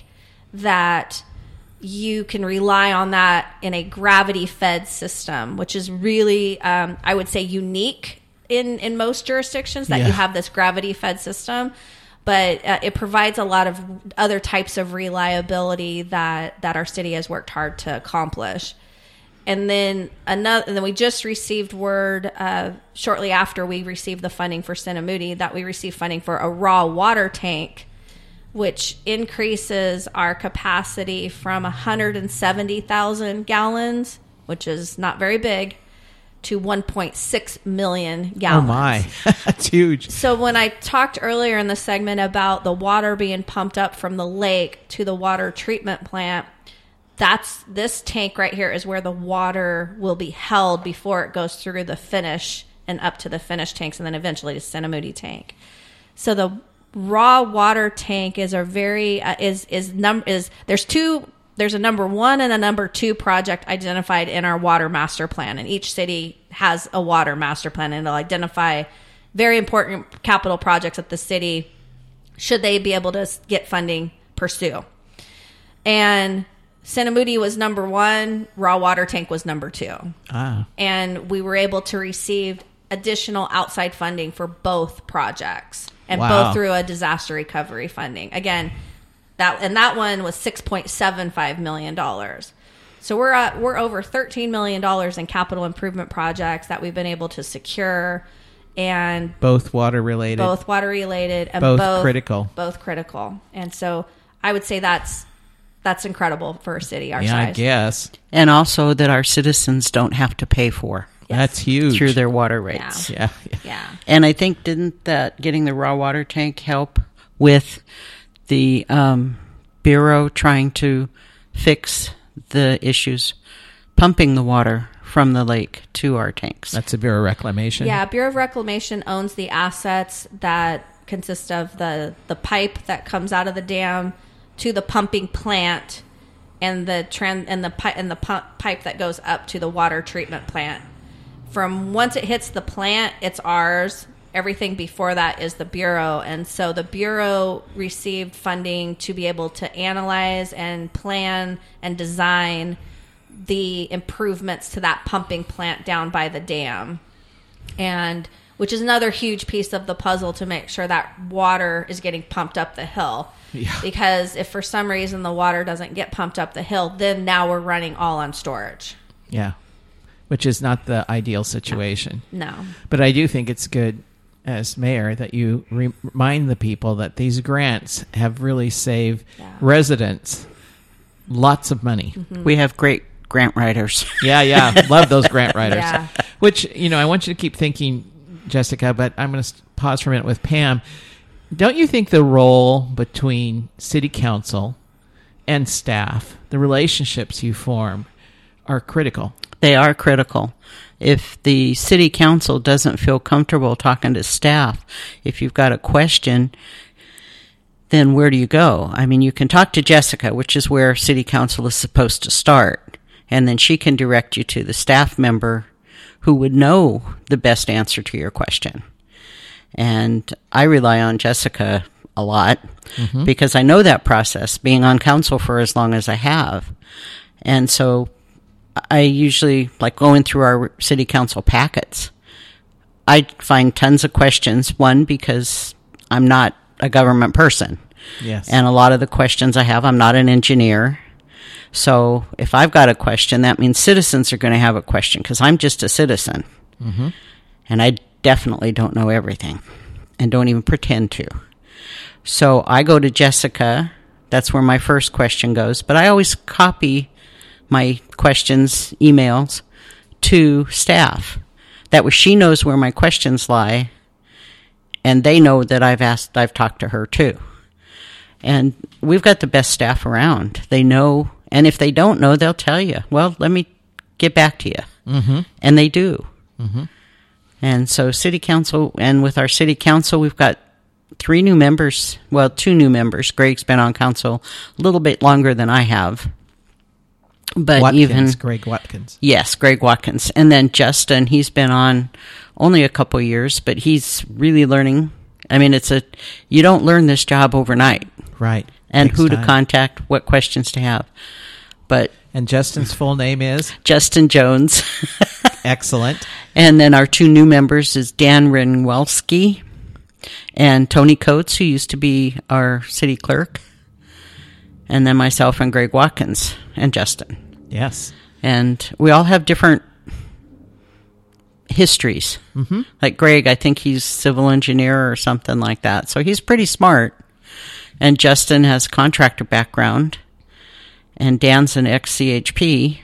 [SPEAKER 2] that you can rely on that in a gravity-fed system, which is really, um, I would say, unique in, in most jurisdictions, that
[SPEAKER 1] yeah.
[SPEAKER 2] you have this gravity-fed system. But uh, it provides a lot of other types of reliability that, that our city has worked hard to accomplish. And then another, and then we just received word uh, shortly after we received the funding for Cinnamoody that we received funding for a raw water tank, which increases our capacity from one hundred seventy thousand gallons, which is not very big, to one point six million gallons.
[SPEAKER 1] Oh, my. That's huge.
[SPEAKER 2] So when I talked earlier in the segment about the water being pumped up from the lake to the water treatment plant, that's this tank right here is where the water will be held before it goes through the finish and up to the finished tanks, and then eventually the Cinnamoody tank. So the raw water tank is a very uh, is is num is there's two there's a number one and a number two project identified in our water master plan, and each city has a water master plan, and it'll identify very important capital projects that the city, should they be able to get funding, pursue. And Cinnamoody was number one, raw water tank was number two.
[SPEAKER 1] Ah.
[SPEAKER 2] And we were able to receive additional outside funding for both projects, and
[SPEAKER 1] Wow.
[SPEAKER 2] both through a disaster recovery funding. Again, that and that one was six point seven five million dollars. So we're at, we're over thirteen million dollars in capital improvement projects that we've been able to secure, and
[SPEAKER 1] Both water related.
[SPEAKER 2] both water related and
[SPEAKER 1] Both
[SPEAKER 2] both
[SPEAKER 1] critical.
[SPEAKER 2] Both critical. And so I would say that's that's incredible for a city our
[SPEAKER 1] Yeah,
[SPEAKER 2] size.
[SPEAKER 1] I guess.
[SPEAKER 3] And also that our citizens don't have to pay for
[SPEAKER 2] Yes.
[SPEAKER 1] That's huge.
[SPEAKER 3] through their water rates.
[SPEAKER 1] Yeah.
[SPEAKER 2] Yeah.
[SPEAKER 3] And I think, didn't that getting the raw water tank help with the um, Bureau trying to fix the issues, pumping the water from the lake to our tanks?
[SPEAKER 1] That's a Bureau of Reclamation.
[SPEAKER 2] Yeah, Bureau of Reclamation owns the assets that consist of the, the pipe that comes out of the dam to the pumping plant, and the trans and the pipe and the pump pipe that goes up to the water treatment plant. From once it hits the plant, it's ours. Everything before that is the Bureau. And so the Bureau received funding to be able to analyze and plan and design the improvements to that pumping plant down by the dam. And which is another huge piece of the puzzle to make sure that water is getting pumped up the hill.
[SPEAKER 1] Yeah.
[SPEAKER 2] Because if for some reason the water doesn't get pumped up the hill, then now we're running all on storage.
[SPEAKER 1] Yeah. Which is not the ideal situation.
[SPEAKER 2] No.
[SPEAKER 1] But I do think it's good, as mayor, that you re- remind the people that these grants have really saved
[SPEAKER 2] Yeah.
[SPEAKER 1] residents lots of money.
[SPEAKER 2] Mm-hmm.
[SPEAKER 3] We have great grant writers.
[SPEAKER 1] Yeah, yeah. Love those grant writers.
[SPEAKER 2] Yeah.
[SPEAKER 1] Which, you know, I want you to keep thinking, Jessica, but I'm going to pause for a minute with Pam. Don't you think the role between city council and staff, the relationships you form, are critical?
[SPEAKER 3] They are critical. If the city council doesn't feel comfortable talking to staff, if you've got a question, then where do you go? I mean, you can talk to Jessica, which is where city council is supposed to start, and then she can direct you to the staff member who would know the best answer to your question. And I rely on Jessica a lot mm-hmm. because I know that process, being on council for as long as I have. And so I usually, like going through our city council packets, I find tons of questions. One, because I'm not a government person.
[SPEAKER 1] Yes.
[SPEAKER 3] And a lot of the questions I have, I'm not an engineer. So if I've got a question, that means citizens are going to have a question because I'm just a citizen. Mm-hmm. And I definitely don't know everything and don't even pretend to. So I go to Jessica. That's where my first question goes. But I always copy my questions, emails, to staff. That way she knows where my questions lie, and they know that I've asked, I've talked to her too. And we've got the best staff around. They know, and if they don't know, they'll tell you, well, let me get back to you. Mm-hmm. And they do. Mm-hmm. And so city council, and with our city council, we've got three new members, well, two new members. Greg's been on council a little bit longer than I have. But
[SPEAKER 1] Watkins,
[SPEAKER 3] even
[SPEAKER 1] Greg Watkins.
[SPEAKER 3] Yes, Greg Watkins. And then Justin, he's been on only a couple years, but he's really learning. I mean, it's a, you don't learn this job overnight.
[SPEAKER 1] Right.
[SPEAKER 3] And
[SPEAKER 1] Takes
[SPEAKER 3] who to
[SPEAKER 1] time.
[SPEAKER 3] contact, what questions to have. But
[SPEAKER 1] And Justin's full name is?
[SPEAKER 3] Justin Jones.
[SPEAKER 1] Excellent.
[SPEAKER 3] And then our two new members is Dan Renwelski and Tony Coates, who used to be our city clerk. And then myself and Greg Watkins and Justin.
[SPEAKER 1] Yes.
[SPEAKER 3] And we all have different histories. Mm-hmm. Like Greg, I think he's civil engineer or something like that. So he's pretty smart. And Justin has contractor background. And Dan's an ex-C H P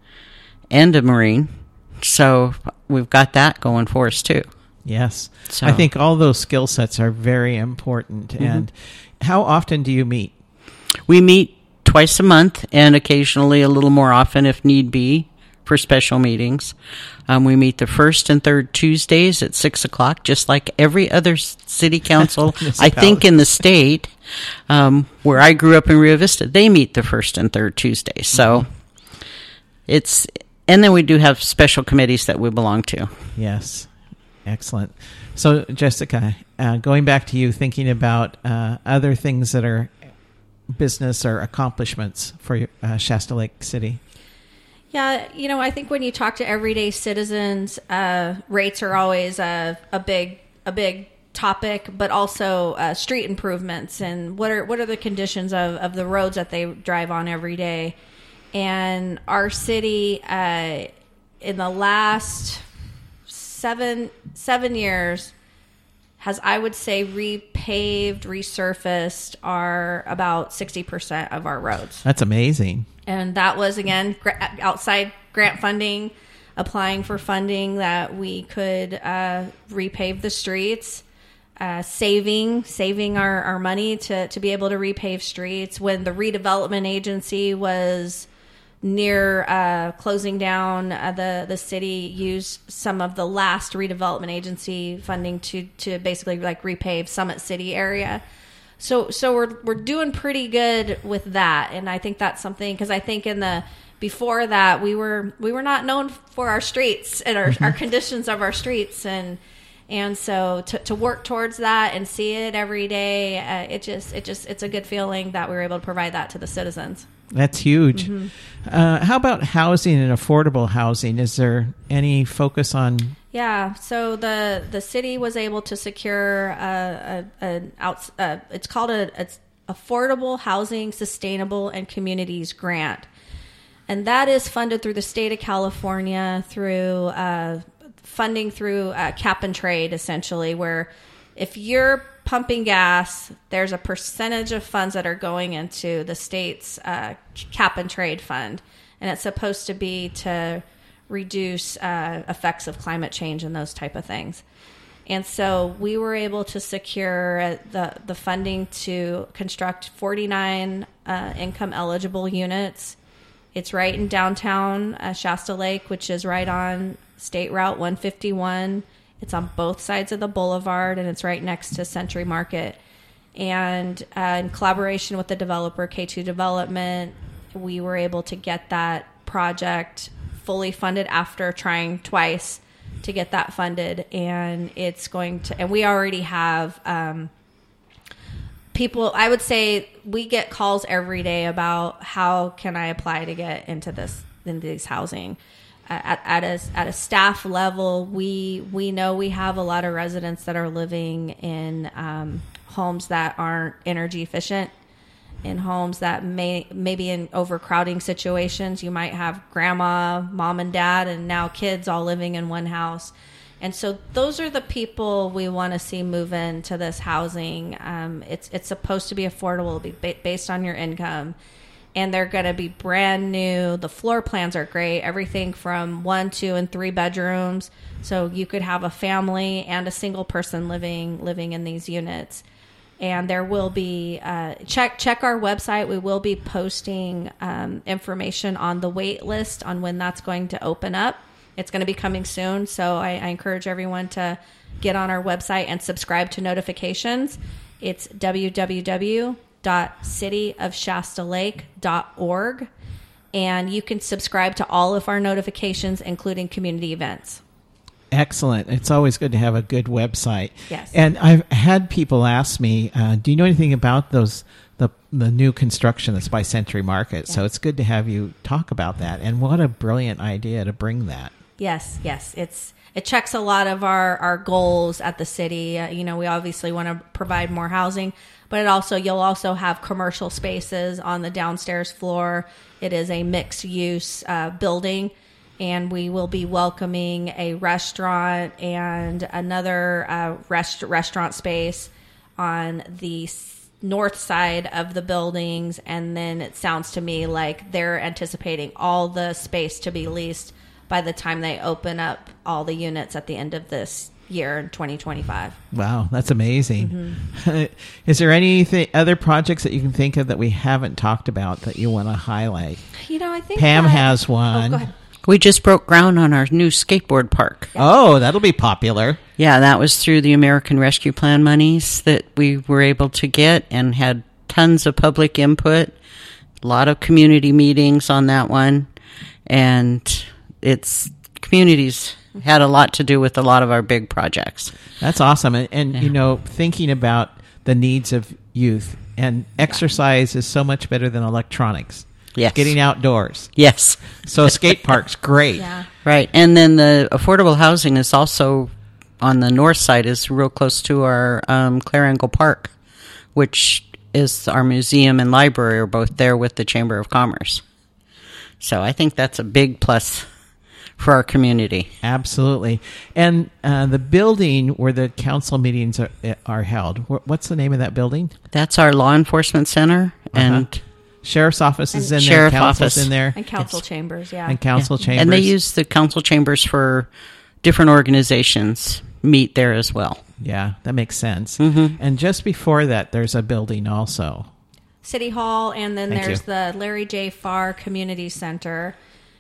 [SPEAKER 3] and a Marine. So we've got that going for us too.
[SPEAKER 1] Yes.
[SPEAKER 3] So.
[SPEAKER 1] I think all those skill sets are very important. Mm-hmm. And how often do you meet?
[SPEAKER 3] We meet twice a month and occasionally a little more often if need be for special meetings. Um, we meet the first and third Tuesdays at six o'clock, just like every other city council, I think, in the state. Um, where I grew up in Rio Vista, they meet the first and third Tuesdays. So mm-hmm. it's, and then we do have special committees that we belong to.
[SPEAKER 1] Yes. Excellent. So, Jessica, uh, going back to you, thinking about uh, other things that are business or accomplishments for uh, Shasta Lake City.
[SPEAKER 2] Yeah, you know, I think when you talk to everyday citizens, uh, rates are always a, a big a big topic, but also uh, street improvements and what are what are the conditions of, of the roads that they drive on every day. And our city, uh, in the last seven seven years, has, I would say, repaved, resurfaced our about sixty percent of our roads.
[SPEAKER 1] That's amazing.
[SPEAKER 2] And that was, again, gra- outside grant funding, applying for funding that we could uh, repave the streets, uh, saving saving our, our money to, to be able to repave streets. When the redevelopment agency was near uh, closing down, uh, the the city used some of the last redevelopment agency funding to to basically like repave Summit City area. So so we're we're doing pretty good with that, and I think that's something, because I think in the before that we were we were not known for our streets and our, our conditions of our streets, and and so to to work towards that and see it every day, uh, it just it just it's a good feeling that we were able to provide that to the citizens.
[SPEAKER 1] That's huge.
[SPEAKER 2] Mm-hmm.
[SPEAKER 1] Uh, how about housing and affordable housing? Is there any focus on?
[SPEAKER 2] Yeah, so the the city was able to secure a, a, an out. Uh, it's called a it's Affordable Housing, Sustainable, and Communities Grant, and that is funded through the state of California through uh, funding through uh, cap and trade, essentially, where if you're pumping gas, there's a percentage of funds that are going into the state's uh, cap and trade fund, and it's supposed to be to reduce uh, effects of climate change and those type of things. And so we were able to secure the the funding to construct forty-nine uh, income eligible units. It's right in downtown uh, Shasta Lake, which is right on State Route one fifty-one. It's on both sides of the boulevard, and it's right next to Century Market. And uh, in collaboration with the developer, K two Development, we were able to get that project fully funded after trying twice to get that funded. And it's going to, and we already have um, people, I would say we get calls every day about how can I apply to get into this, into this housing. At, at a at a staff level, we we know we have a lot of residents that are living in um, homes that aren't energy efficient, in homes that may maybe in overcrowding situations. You might have grandma, mom and dad, and now kids all living in one house. And so those are the people we want to see move into this housing. Um, it's it's supposed to be affordable, be ba- based on your income. And they're going to be brand new. The floor plans are great. Everything from one, two, and three bedrooms. So you could have a family and a single person living living in these units. And there will be uh, check check our website. We will be posting um, information on the wait list on when that's going to open up. It's going to be coming soon. So I, I encourage everyone to get on our website and subscribe to notifications. It's w w w dot city of shasta lake dot org, and you can subscribe to all of our notifications, including community events.
[SPEAKER 1] Excellent. It's always good to have a good website.
[SPEAKER 2] Yes.
[SPEAKER 1] And I've had people ask me, uh, do you know anything about those the the new construction that's by Century Market?
[SPEAKER 2] Yeah.
[SPEAKER 1] So it's good to have you talk about that. And what a brilliant idea to bring that.
[SPEAKER 2] Yes, yes. It's it checks a lot of our, our goals at the city. Uh, you know, we obviously want to provide more housing, but it also you'll also have commercial spaces on the downstairs floor. It is a mixed use uh, building, and we will be welcoming a restaurant and another uh, rest- restaurant space on the s- north side of the buildings. And then it sounds to me like they're anticipating all the space to be leased by the time they open up all the units at the end of this year in twenty twenty-five.
[SPEAKER 1] Wow, that's amazing.
[SPEAKER 2] Mm-hmm.
[SPEAKER 1] Is there any other projects that you can think of that we haven't talked about that you want to highlight?
[SPEAKER 2] You know, I think
[SPEAKER 1] Pam
[SPEAKER 2] that,
[SPEAKER 1] has
[SPEAKER 2] Oh,
[SPEAKER 1] one.
[SPEAKER 2] go ahead.
[SPEAKER 3] We just broke ground on our new skateboard park.
[SPEAKER 1] Oh, that'll be popular.
[SPEAKER 3] Yeah, that was through the American Rescue Plan monies that we were able to get, and had tons of public input, a lot of community meetings on that one, and it's communities had a lot to do with a lot of our big projects.
[SPEAKER 1] That's awesome. And, and you know, thinking about the needs of youth, and exercise is so much better than electronics.
[SPEAKER 3] Yes.
[SPEAKER 1] Getting outdoors.
[SPEAKER 3] Yes.
[SPEAKER 1] So a skate park's great.
[SPEAKER 2] Yeah.
[SPEAKER 3] Right. And then the affordable housing is also on the north side, is real close to our um, Clare Angle Park, which is our museum and library are both there with the Chamber of Commerce. So I think that's a big plus for our community.
[SPEAKER 1] Absolutely. And uh, the building where the council meetings are, are held, wh- what's the name of that building?
[SPEAKER 3] That's our law enforcement center, and
[SPEAKER 1] Uh-huh. Sheriff's office is
[SPEAKER 2] And
[SPEAKER 1] in
[SPEAKER 3] Sheriff
[SPEAKER 1] there, council's
[SPEAKER 3] office.
[SPEAKER 1] in there,
[SPEAKER 2] And council chambers, yeah.
[SPEAKER 1] and council
[SPEAKER 3] yeah.
[SPEAKER 1] chambers.
[SPEAKER 3] and they use the council chambers for different organizations meet there as well.
[SPEAKER 1] Yeah, that makes sense.
[SPEAKER 3] Mhm.
[SPEAKER 1] And just before that, there's a building also.
[SPEAKER 2] City Hall, and then
[SPEAKER 1] Thank
[SPEAKER 2] there's
[SPEAKER 1] you.
[SPEAKER 2] the Larry J. Farr Community Center.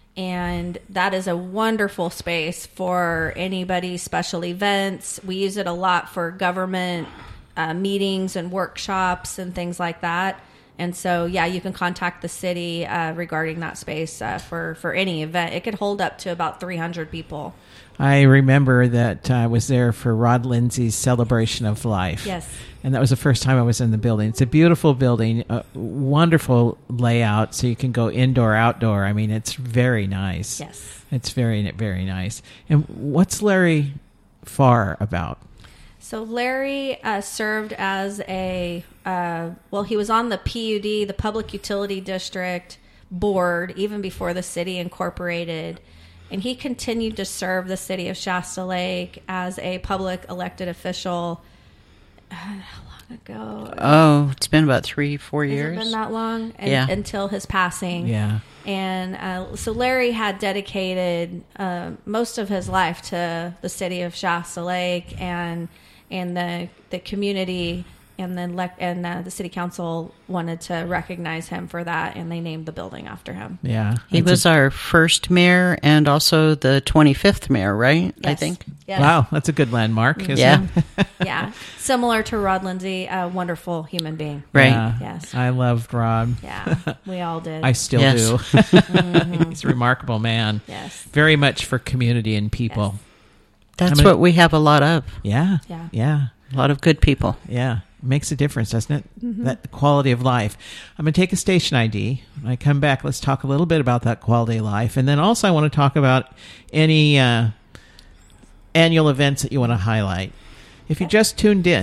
[SPEAKER 2] And that is a wonderful space for anybody's special events. We use it a lot for government uh, meetings and workshops and things like that. And so, yeah, you can contact the city uh, regarding that space uh, for, for any event. It could hold up to about three hundred people.
[SPEAKER 1] I remember that I was there for Rod Lindsay's Celebration of Life.
[SPEAKER 2] Yes.
[SPEAKER 1] And that was the first time I was in the building. It's a beautiful building, a wonderful layout, so you can go indoor, outdoor. I mean, it's very nice.
[SPEAKER 2] Yes.
[SPEAKER 1] It's very, very nice. And what's Larry Farr about?
[SPEAKER 2] So Larry uh, served as a, uh, well, he was on the P U D, the Public Utility District board, even before the city incorporated. And he continued to serve the city of Shasta Lake as a public elected official. Uh, how long ago?
[SPEAKER 3] Oh, it's been about three, four
[SPEAKER 2] Has
[SPEAKER 3] years.
[SPEAKER 2] it been that long? And,
[SPEAKER 3] Yeah.
[SPEAKER 2] Until his passing.
[SPEAKER 1] Yeah.
[SPEAKER 2] And uh, so Larry had dedicated uh, most of his life to the city of Shasta Lake and and the the community, and then le- and uh, the city council wanted to recognize him for that, and they named the building after him.
[SPEAKER 1] Yeah.
[SPEAKER 3] He
[SPEAKER 1] It's
[SPEAKER 3] was
[SPEAKER 1] a-
[SPEAKER 3] our first mayor and also the twenty-fifth mayor, right? I
[SPEAKER 2] Yes.
[SPEAKER 3] think.
[SPEAKER 2] Yes.
[SPEAKER 1] Wow, that's a good landmark, isn't
[SPEAKER 3] Yeah.
[SPEAKER 1] it?
[SPEAKER 2] Yeah, similar to Rod Lindsay, a wonderful human being.
[SPEAKER 3] Right.
[SPEAKER 1] Yeah.
[SPEAKER 2] Yes.
[SPEAKER 1] I loved Rod.
[SPEAKER 2] Yeah, we all did.
[SPEAKER 1] I still
[SPEAKER 3] Yes.
[SPEAKER 1] do.
[SPEAKER 2] Mm-hmm.
[SPEAKER 1] He's a remarkable man.
[SPEAKER 2] Yes.
[SPEAKER 1] Very much for community and people.
[SPEAKER 3] That's
[SPEAKER 1] I mean-
[SPEAKER 3] what we have a lot of.
[SPEAKER 1] Yeah.
[SPEAKER 2] Yeah.
[SPEAKER 1] Yeah.
[SPEAKER 3] A lot of good people.
[SPEAKER 1] Yeah. Makes a difference, doesn't it? That quality of life. I'm going to take a station I D. When I come back, let's talk a little bit about that quality of life. And then also I want to talk about any uh, annual events that you want to highlight. If you just tuned in,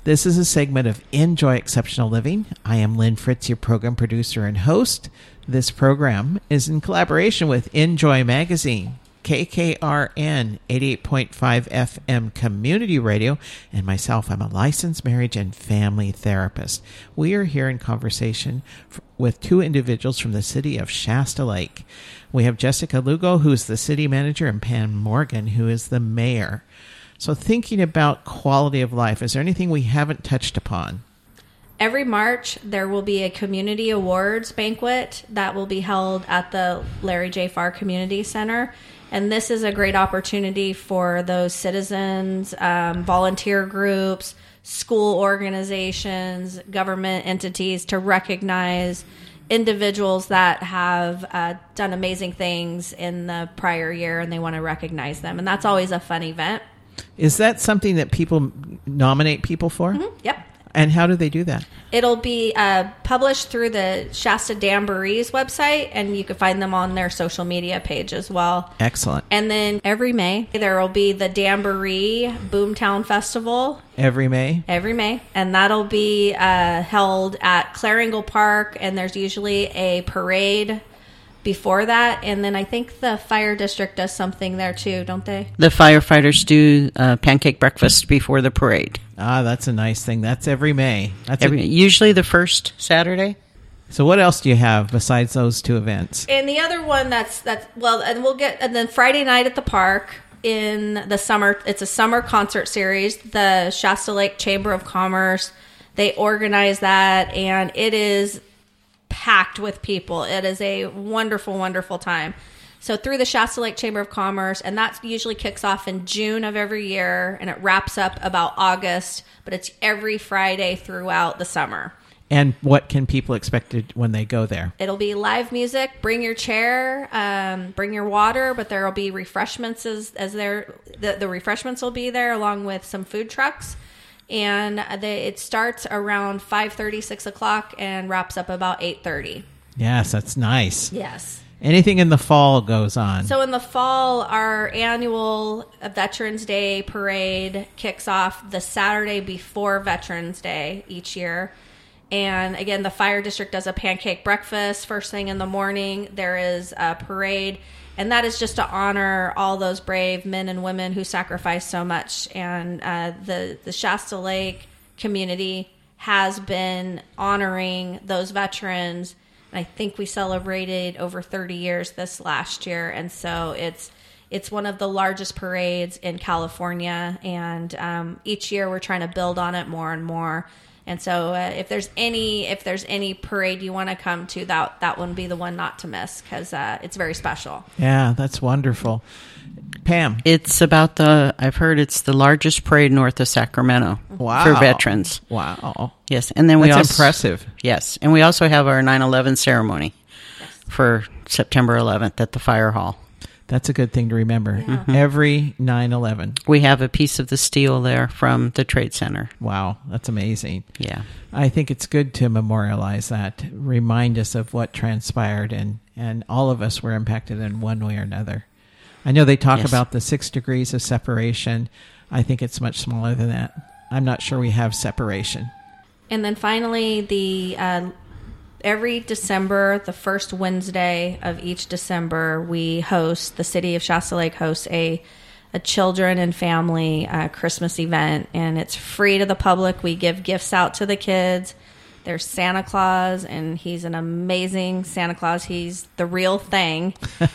[SPEAKER 1] This is a segment of Enjoy Exceptional Living. I am Lynn Fritz, your program producer and host. This program is in collaboration with Enjoy Magazine, K K R N eighty-eight point five F M Community Radio, and myself, I'm a licensed marriage and family therapist. We are here in conversation f- with two individuals from the city of Shasta Lake. We have Jessica Lugo, who is the city manager, and Pam Morgan, who is the mayor. So thinking about quality of life, is there anything we haven't touched upon?
[SPEAKER 2] Every March, there will be a community awards banquet that will be held at the Larry J. Farr Community Center. And this is a great opportunity for those citizens, um, volunteer groups, school organizations, government entities to recognize individuals that have uh, done amazing things in the prior year, and they want to recognize them. And that's always a fun event.
[SPEAKER 1] Is that something that people nominate people for?
[SPEAKER 2] Mm-hmm. Yep.
[SPEAKER 1] And how do they do that?
[SPEAKER 2] It'll be uh, published through the Shasta Damboree's website, and you can find them on their social media page as well.
[SPEAKER 1] Excellent.
[SPEAKER 2] And then every May, there will be the Damboree Boomtown Festival.
[SPEAKER 1] Every May?
[SPEAKER 2] Every May. And that'll be uh, held at Claringle Park, and there's usually a parade before that. And then I think the fire district does something there too, don't they?
[SPEAKER 3] The firefighters do uh, pancake breakfast before the parade.
[SPEAKER 1] Ah, that's a nice thing. That's every May. That's
[SPEAKER 3] Every,
[SPEAKER 1] a,
[SPEAKER 3] usually the first Saturday.
[SPEAKER 1] So what else do you have besides those two events?
[SPEAKER 2] And the other one that's, that's well, and we'll get, and then Friday night at the park in the summer, it's a summer concert series. The Shasta Lake Chamber of Commerce, they organize that, and it is packed with people. It is a wonderful, wonderful time. So through the Shasta Lake Chamber of Commerce, and that usually kicks off in June of every year, and it wraps up about August, but it's every Friday throughout the summer.
[SPEAKER 1] And what can people expect to, when they go there?
[SPEAKER 2] It'll be live music. Bring your chair, um, bring your water, but there will be refreshments as, as there. The, the refreshments will be there along with some food trucks. And they, it starts around five thirty, six o'clock and wraps up about eight thirty.
[SPEAKER 1] Yes, that's nice.
[SPEAKER 2] Yes.
[SPEAKER 1] Anything in the fall goes on.
[SPEAKER 2] So in the fall, our annual Veterans Day parade kicks off the Saturday before Veterans Day each year. And again, the fire district does a pancake breakfast first thing in the morning. There is a parade. And that is just to honor all those brave men and women who sacrificed so much. And uh, the, the Shasta Lake community has been honoring those veterans. And I think we celebrated over thirty years this last year. And so it's it's one of the largest parades in California. And um, each year we're trying to build on it more and more. And so uh, if there's any if there's any parade you want to come to, that that one would be the one not to miss, because uh, it's very special.
[SPEAKER 1] Yeah, that's wonderful. Pam.
[SPEAKER 3] It's about the, I've heard it's the largest parade north of Sacramento.
[SPEAKER 1] Wow.
[SPEAKER 3] For veterans.
[SPEAKER 1] Wow.
[SPEAKER 3] Yes, and then we
[SPEAKER 1] That's
[SPEAKER 3] also,
[SPEAKER 1] impressive.
[SPEAKER 3] Yes, and we also have our nine eleven ceremony
[SPEAKER 2] Yes.
[SPEAKER 3] for September eleventh at the fire hall.
[SPEAKER 1] That's a good thing to remember.
[SPEAKER 2] Yeah.
[SPEAKER 1] Mm-hmm. Every nine eleven.
[SPEAKER 3] We have a piece of the steel there from the Trade Center.
[SPEAKER 1] Wow, that's amazing.
[SPEAKER 3] Yeah.
[SPEAKER 1] I think it's good to memorialize that, remind us of what transpired, and, and all of us were impacted in one way or another. I know they talk
[SPEAKER 3] Yes.
[SPEAKER 1] about the six degrees of separation. I think it's much smaller than that. I'm not sure we have separation.
[SPEAKER 2] And then finally, the uh, every December, the first Wednesday of each December, we host, the city of Shasta Lake hosts a a children and family uh, Christmas event, and it's free to the public. We give gifts out to the kids. There's Santa Claus, and he's an amazing Santa Claus. He's the real thing.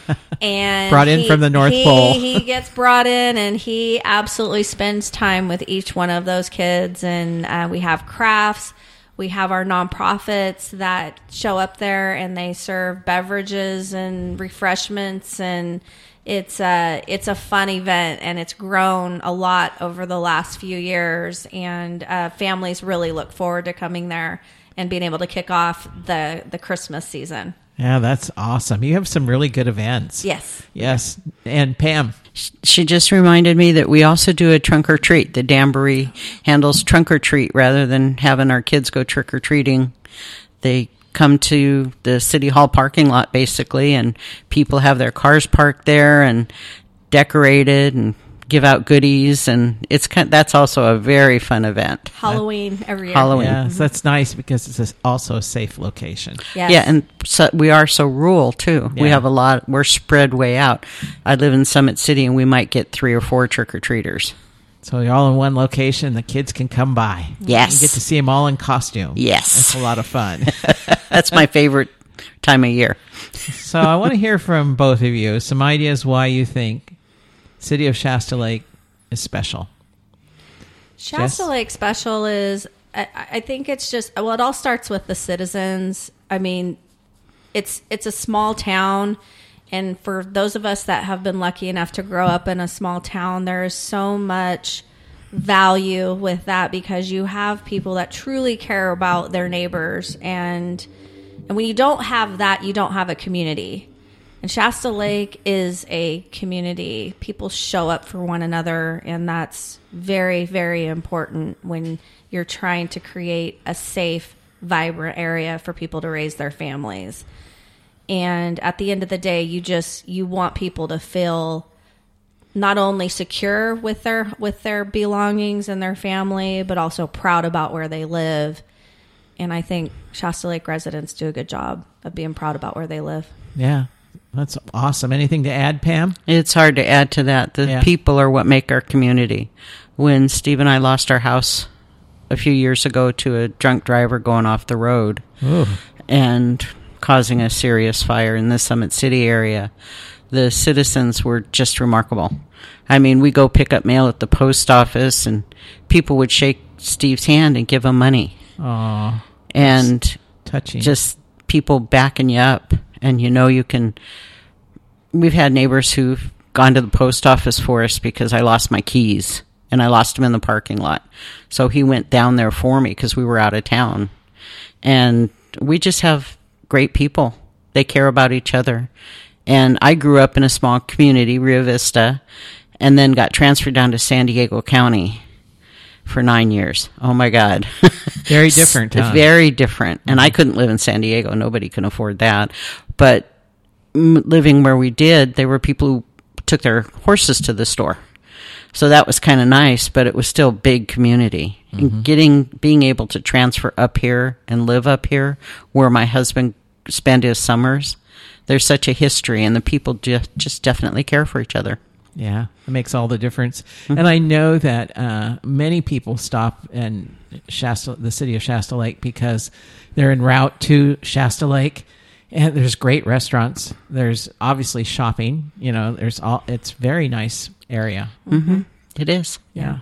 [SPEAKER 2] And
[SPEAKER 1] Brought in
[SPEAKER 2] he-
[SPEAKER 1] from the North
[SPEAKER 2] he-
[SPEAKER 1] Pole.
[SPEAKER 2] He gets brought in, and he absolutely spends time with each one of those kids. And uh, we have crafts. We have our nonprofits that show up there, and they serve beverages and refreshments, and it's a it's a fun event, and it's grown a lot over the last few years. And uh, families really look forward to coming there and being able to kick off the the Christmas season.
[SPEAKER 1] Yeah, that's awesome. You have some really good events.
[SPEAKER 2] Yes.
[SPEAKER 1] Yes. And Pam.
[SPEAKER 3] She just reminded me that we also do a trunk or treat. The Damboree handles trunk or treat rather than having our kids go trick or treating. They come to the city hall parking lot basically, and people have their cars parked there and decorated, and give out goodies, and it's kind that's also a very fun event.
[SPEAKER 2] Halloween every year.
[SPEAKER 3] Halloween.
[SPEAKER 1] Yeah, so that's nice because it's a- also a safe location.
[SPEAKER 2] Yes.
[SPEAKER 3] Yeah, and so we are so rural too. We
[SPEAKER 1] Yeah.
[SPEAKER 3] have a lot. We're spread way out. I live in Summit City, and we might get three or four trick or treaters.
[SPEAKER 1] So you're all in one location. The kids can come by.
[SPEAKER 3] Yes.
[SPEAKER 1] You get to see them all in costume.
[SPEAKER 3] Yes.
[SPEAKER 1] That's a lot of fun.
[SPEAKER 3] That's my favorite time of year.
[SPEAKER 1] So I want to hear from both of you some ideas why you think City of Shasta Lake is special.
[SPEAKER 2] Shasta
[SPEAKER 1] Jess?
[SPEAKER 2] Lake Special is, I, I think it's just, well, it all starts with the citizens. I mean, it's it's a small town, and for those of us that have been lucky enough to grow up in a small town, there is so much value with that because you have people that truly care about their neighbors, and and when you don't have that, you don't have a community. And Shasta Lake is a community. People show up for one another, and that's very, very important when you're trying to create a safe, vibrant area for people to raise their families. And at the end of the day, you just you want people to feel not only secure with their with their belongings and their family, but also proud about where they live. And I think Shasta Lake residents do a good job of being proud about where they live.
[SPEAKER 1] Yeah, that's awesome. Anything to add, Pam?
[SPEAKER 3] It's hard to add to that. The
[SPEAKER 1] Yeah.
[SPEAKER 3] people are what make our community. When Steve and I lost our house a few years ago to a drunk driver going off the road
[SPEAKER 1] Ooh.
[SPEAKER 3] and causing a serious fire in the Summit City area, the citizens were just remarkable. I mean, we go pick up mail at the post office, and people would shake Steve's hand and give him money.
[SPEAKER 1] Aw,
[SPEAKER 3] And
[SPEAKER 1] touching.
[SPEAKER 3] just people backing you up, and you know you can. We've had neighbors who've gone to the post office for us because I lost my keys and I lost them in the parking lot. So he went down there for me because we were out of town. And we just have great people. They care about each other. And I grew up in a small community, Rio Vista, and then got transferred down to San Diego County for nine years. Oh my God.
[SPEAKER 1] Very different, huh?
[SPEAKER 3] Very different. And I couldn't live in San Diego. Nobody can afford that. But m- living where we did, there were people who took their horses to the store. So that was kind of nice, but it was still big community. And getting, being able to transfer up here and live up here where my husband spent his summers, there's such a history, and the people just, just definitely care for each other.
[SPEAKER 1] Yeah, it makes all the difference. And I know that uh, many people stop in Shasta, the city of Shasta Lake, because they're en route to Shasta Lake, and there's great restaurants. There's obviously shopping. You know, there's all. It's a very nice area.
[SPEAKER 3] Mm-hmm. It is.
[SPEAKER 1] Yeah.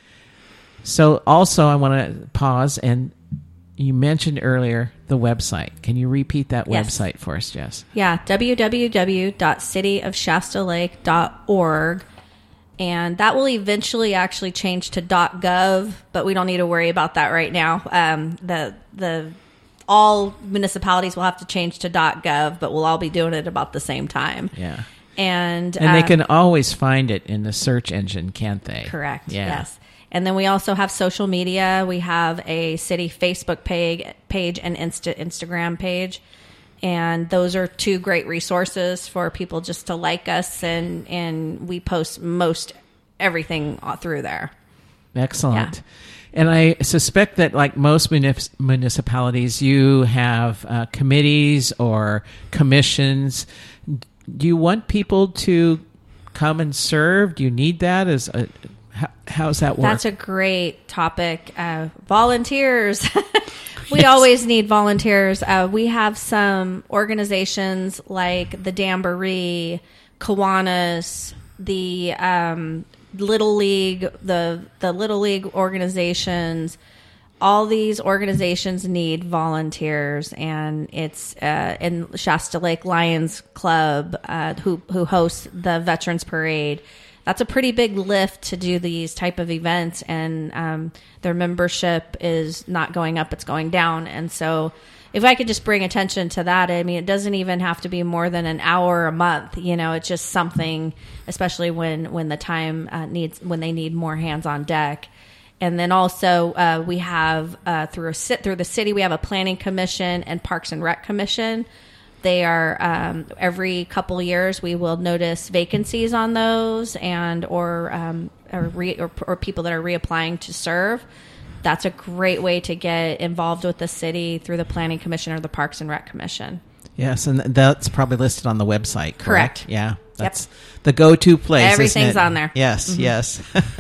[SPEAKER 1] So also, I want to pause, and you mentioned earlier the website. Can you repeat that
[SPEAKER 2] Yes.
[SPEAKER 1] website for us, Jess?
[SPEAKER 2] Yeah, w w w dot city of shasta lake dot org. And that will eventually actually change to .gov, but we don't need to worry about that right now. Um, the the all municipalities will have to change to .gov, but we'll all be doing it about the same time.
[SPEAKER 1] Yeah.
[SPEAKER 2] And
[SPEAKER 1] And they
[SPEAKER 2] uh,
[SPEAKER 1] can always find it in the search engine, can't they?
[SPEAKER 2] Correct.
[SPEAKER 1] Yeah.
[SPEAKER 2] Yes. And then we also have social media. We have a city Facebook page, page and Insta, Instagram page. And those are two great resources for people just to like us. And, and we post most everything through there.
[SPEAKER 1] Excellent.
[SPEAKER 2] Yeah.
[SPEAKER 1] And I suspect that, like most munis- municipalities, you have uh, committees or commissions. Do you want people to come and serve? Do you need that? As a, how, how's that work?
[SPEAKER 2] That's a great topic. Uh, volunteers. We always need volunteers. Uh, we have some organizations like the Damboree, Kiwanis, the um, Little League, the the Little League organizations. All these organizations need volunteers, and it's uh, in Shasta Lake Lions Club, uh, who who hosts the Veterans Parade. That's a pretty big lift to do these type of events, and um, their membership is not going up, it's going down. And so if I could just bring attention to that, I mean, it doesn't even have to be more than an hour a month. You know, it's just something, especially when, when the time uh, needs, when they need more hands on deck. And then also uh, we have uh, through a sit through the city, we have a planning commission and Parks and Rec commission. They are um, every couple years we will notice vacancies on those, and or um, or, re, or or people that are reapplying to serve. That's a great way to get involved with the city through the Planning Commission or the Parks and Rec Commission.
[SPEAKER 1] Yes, and that's probably listed on the website, correct?
[SPEAKER 2] Correct.
[SPEAKER 1] Yeah, that's
[SPEAKER 2] yep.
[SPEAKER 1] the go-to place.
[SPEAKER 2] Everything's
[SPEAKER 1] isn't it?
[SPEAKER 2] on there.
[SPEAKER 1] Yes,
[SPEAKER 2] mm-hmm.
[SPEAKER 1] yes.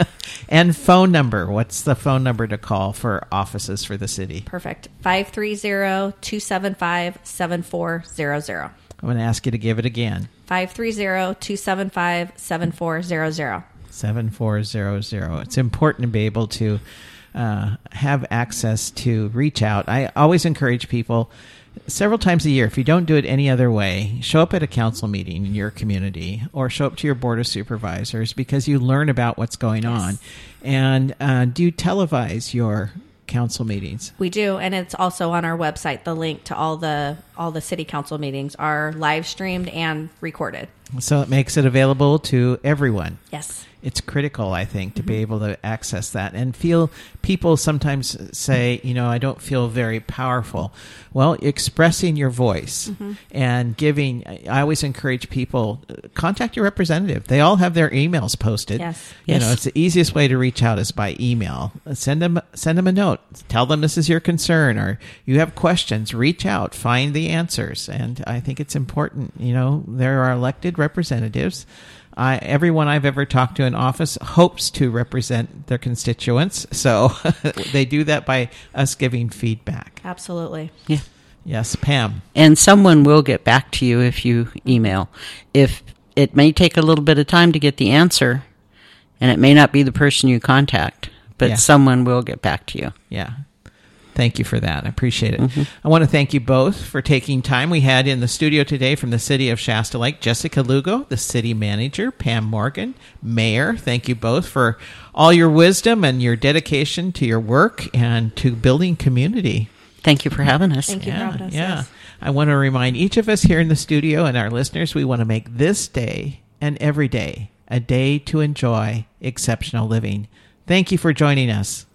[SPEAKER 1] And phone number. What's the phone number to call for offices for the city?
[SPEAKER 2] Perfect. five three zero, two seven five, seven four zero zero.
[SPEAKER 1] I'm going to ask you to give it again.
[SPEAKER 2] five three zero, two seven five, seven four zero zero.
[SPEAKER 1] seven four zero zero. It's important to be able to uh, have access to reach out. I always encourage people several times a year, if you don't do it any other way, show up at a council meeting in your community or show up to your board of supervisors, because you learn about what's going
[SPEAKER 2] yes.
[SPEAKER 1] on. And uh, do televise your council meetings.
[SPEAKER 2] We do, and it's also on our website. The link to all the all the city council meetings are live streamed and recorded.
[SPEAKER 1] So it makes it available to everyone.
[SPEAKER 2] Yes.
[SPEAKER 1] It's critical, I think, to
[SPEAKER 2] mm-hmm.
[SPEAKER 1] be able to access that and feel. People sometimes say, you know, I don't feel very powerful. Well, expressing your voice mm-hmm. and giving, I always encourage people, contact your representative. They all have their emails posted.
[SPEAKER 2] Yes.
[SPEAKER 1] You
[SPEAKER 3] yes.
[SPEAKER 1] know, it's the easiest way to reach out is by email. Send them, send them a note. Tell them this is your concern, or you have questions. Reach out, find the answers. And I think it's important. You know, there are elected representatives. I, everyone I've ever talked to in office hopes to represent their constituents. So they do that by us giving feedback.
[SPEAKER 2] Absolutely.
[SPEAKER 3] Yeah.
[SPEAKER 1] Yes, Pam.
[SPEAKER 3] And someone will get back to you if you email. If it may take a little bit of time to get the answer, and it may not be the person you contact, but
[SPEAKER 1] yeah.
[SPEAKER 3] someone will get back to you.
[SPEAKER 1] Yeah. Thank you for that. I appreciate it.
[SPEAKER 3] Mm-hmm.
[SPEAKER 1] I want to thank you both for taking time. We had in the studio today from the city of Shasta Lake, Jessica Lugo, the city manager, Pam Morgan, mayor. Thank you both for all your wisdom and your dedication to your work and to building community.
[SPEAKER 3] Thank you for having us.
[SPEAKER 2] Thank you
[SPEAKER 1] yeah,
[SPEAKER 2] for having us.
[SPEAKER 1] Yeah.
[SPEAKER 2] Yes.
[SPEAKER 1] I want to remind each of us here in the studio and our listeners, we want to make this day and every day a day to enjoy exceptional living. Thank you for joining us.